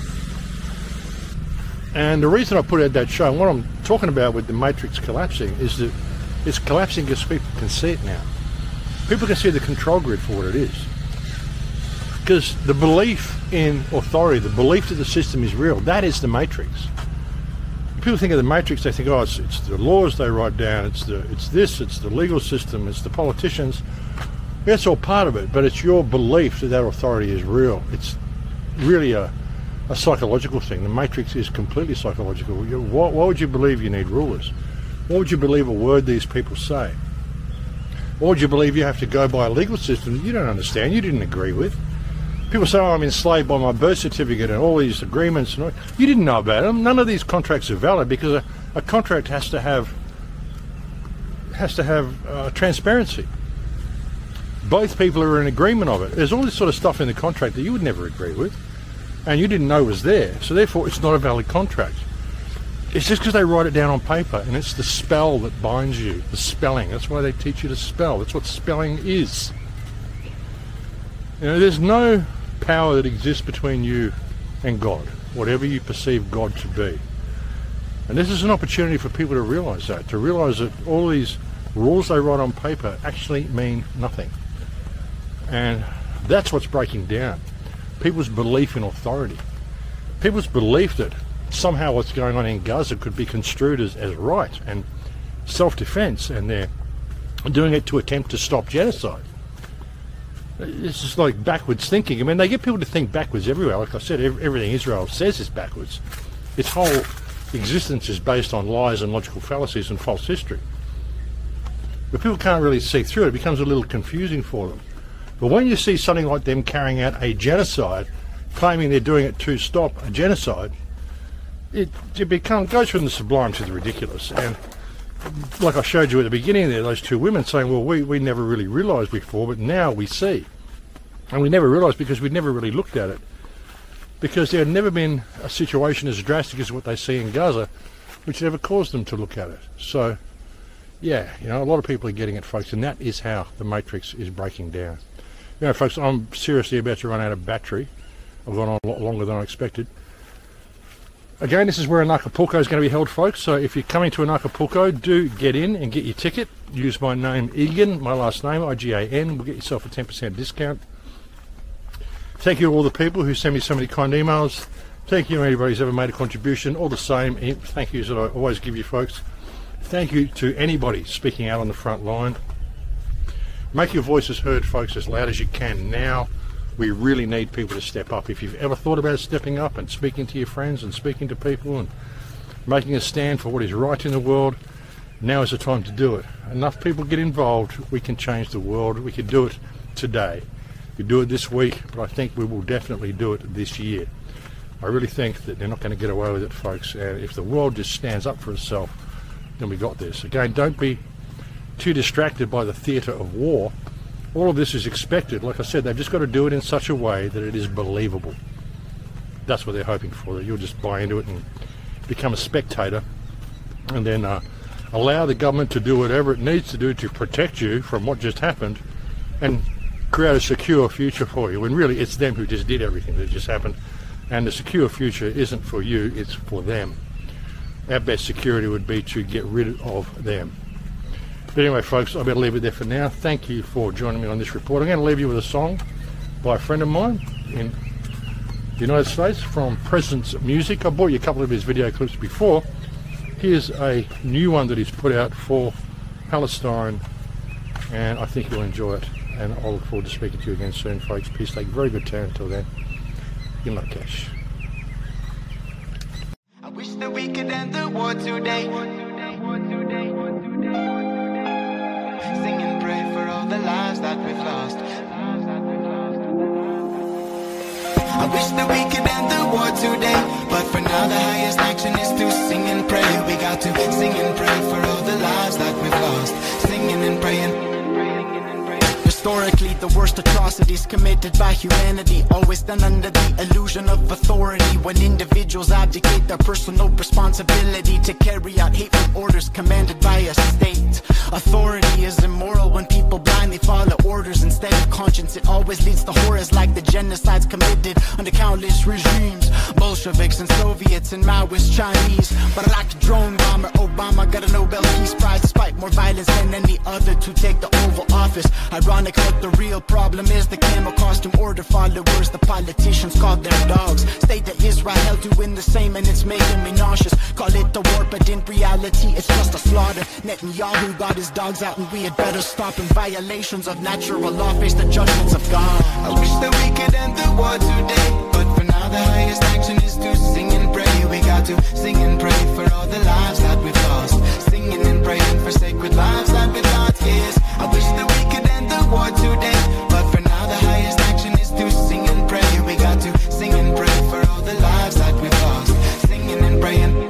And the reason I put out that show, and what I'm talking about with the Matrix collapsing, is that it's collapsing because people can see it now. People can see the control grid for what it is. Because the belief in authority, the belief that the system is real, that is the Matrix. People think of the Matrix, they think, oh, it's the laws they write down, it's the legal system, it's the politicians. That's all part of it, but it's your belief that that authority is real. It's really a psychological thing. The Matrix is completely psychological. Why would you believe you need rulers? Why would you believe a word these people say? Why would you believe you have to go by a legal system that you don't understand, you didn't agree with? People say, oh, I'm enslaved by my birth certificate and all these agreements. And all. You didn't know about them. None of these contracts are valid because a contract has to have transparency. Both people are in agreement of it. There's all this sort of stuff in the contract that you would never agree with and you didn't know was there. So therefore, it's not a valid contract. It's just because they write it down on paper, and it's the spell that binds you, the spelling. That's why they teach you to spell. That's what spelling is. You know, there's no power that exists between you and God, whatever you perceive God to be. And this is an opportunity for people to realise that all these rules they write on paper actually mean nothing. And that's what's breaking down. people's belief in authority, people's belief that somehow what's going on in Gaza could be construed as right and self-defense, and they're doing it to attempt to stop genocide. It's just like backwards thinking. I mean, they get people to think backwards everywhere. Like I said, everything Israel says is backwards. Its whole existence is based on lies and logical fallacies and false history. But people can't really see through it. It becomes a little confusing for them. But when you see something like them carrying out a genocide, claiming they're doing it to stop a genocide, it goes from the sublime to the ridiculous. And like I showed you at the beginning there, those two women saying, well, we never really realised before, but now we see. And we never realised because we'd never really looked at it. Because there had never been a situation as drastic as what they see in Gaza, which never caused them to look at it. So, yeah, you know, a lot of people are getting it, folks, and that is how the Matrix is breaking down. You know, folks, I'm seriously about to run out of battery. I've gone on a lot longer than I expected. Again, this is where Acapulco is going to be held, folks, so if you're coming to Acapulco, do get in and get your ticket. Use my name, Egan, my last name, I-G-A-N. We'll get yourself a 10% discount. Thank you to all the people who send me so many kind emails. Thank you to anybody who's ever made a contribution. All the same, thank yous that I always give you, folks. Thank you to anybody speaking out on the front line. Make your voices heard, folks, as loud as you can now. We really need people to step up. If you've ever thought about stepping up and speaking to your friends and speaking to people and making a stand for what is right in the world, now is the time to do it. Enough people get involved, we can change the world. We can do it today. We do it this week, but I think we will definitely do it this year. I really think that they're not going to get away with it, folks. And if the world just stands up for itself, then we got this. Again, don't be too distracted by the theatre of war. All of this is expected. Like I said, they've just got to do it in such a way that it is believable. That's what they're hoping for, that you'll just buy into it and become a spectator, and then allow the government to do whatever it needs to do to protect you from what just happened and create a secure future for you, when really it's them who just did everything that just happened, and the secure future isn't for you, it's for them. Our best security would be to get rid of them. But anyway, folks, I better leave it there for now. Thank you for joining me on this report. I'm going to leave you with a song by a friend of mine in the United States from Presence Music. I bought you a couple of his video clips before. Here's a new one that he's put out for Palestine, and I think you'll enjoy it. And I'll look forward to speaking to you again soon, folks. Peace. Take very good care until then. In Lakesh. I wish that we could end the war today. Sing and pray for all the lives that we've lost. I wish that we could end the war today, but for now the highest action is to sing and pray. We got to sing and pray for all the lives that we've lost. Singing and praying. Historically, the worst atrocities committed by humanity, always done under the illusion of authority, when individuals abdicate their personal responsibility to carry out hateful orders commanded by a state. Authority is immoral when people blindly follow orders instead of conscience. It always leads to horrors like the genocides committed under countless regimes. Bolsheviks and Soviets and Maoist Chinese. But like a drone bomber, Obama got a Nobel Peace Prize despite more violence than any other to take the Oval Office. Ironic, but the real problem is the camel costume order followers the politicians call their dogs. State that Israel doing the same and it's making me nauseous. Call it the war, but in reality it's just a slaughter. Netanyahu got his dogs out and we had better stop him. Violations of natural law face the judgments of God. I wish that we could end the war today, but for now the highest action is to sing and pray. We got to sing and pray for all the lives that we've lost. Singing and praying for sacred lives that we've lost. Yes, I wish that we could end the war today, but for now the highest action is to sing and pray. We got to sing and pray for all the lives that we've lost. Singing and praying.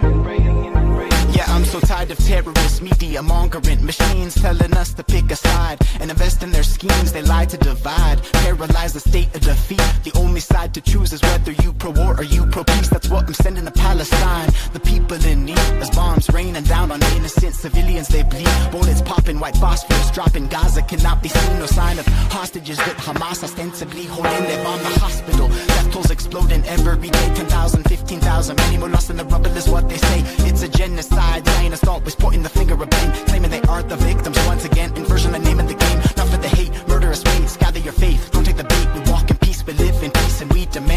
Yeah, I'm so tired of terrorists, media mongering, machines telling us to pick a side and invest in their schemes. They lie to divide, paralyze the state of defeat. The only side to choose is whether you pro-war or you pro-peace. That's what I'm sending to Palestine. The people in need, as bombs raining down on innocent civilians, they bleed. Bullets popping, white phosphorus dropping. Gaza cannot be seen, no sign of hostages that Hamas ostensibly holding. They bomb the hospital, death tolls exploding every day. 10,000, 15,000, many more lost in the rubble is what they say. It's a genocide. Zionists always pointing the finger of blame, claiming they are the victims. Once again, inversion the name of the game. Not for the hate, murderous ways. Gather your faith, don't take the bait. We walk in peace, we live in peace, and we demand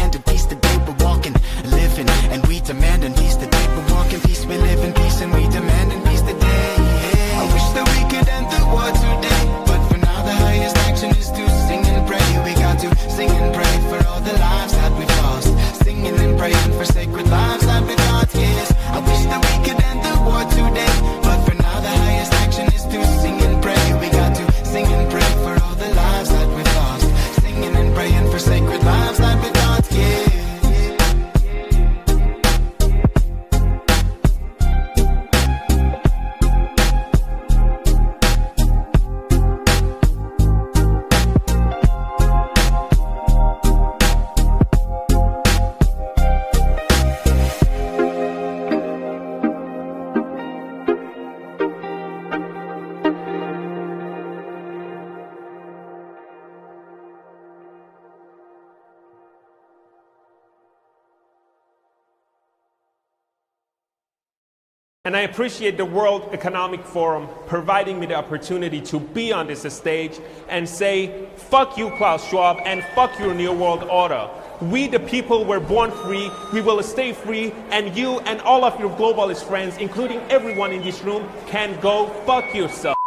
And I appreciate the World Economic Forum providing me the opportunity to be on this stage and say, fuck you, Klaus Schwab, and fuck your New World Order. We, the people, were born free, we will stay free, and you and all of your globalist friends, including everyone in this room, can go fuck yourself.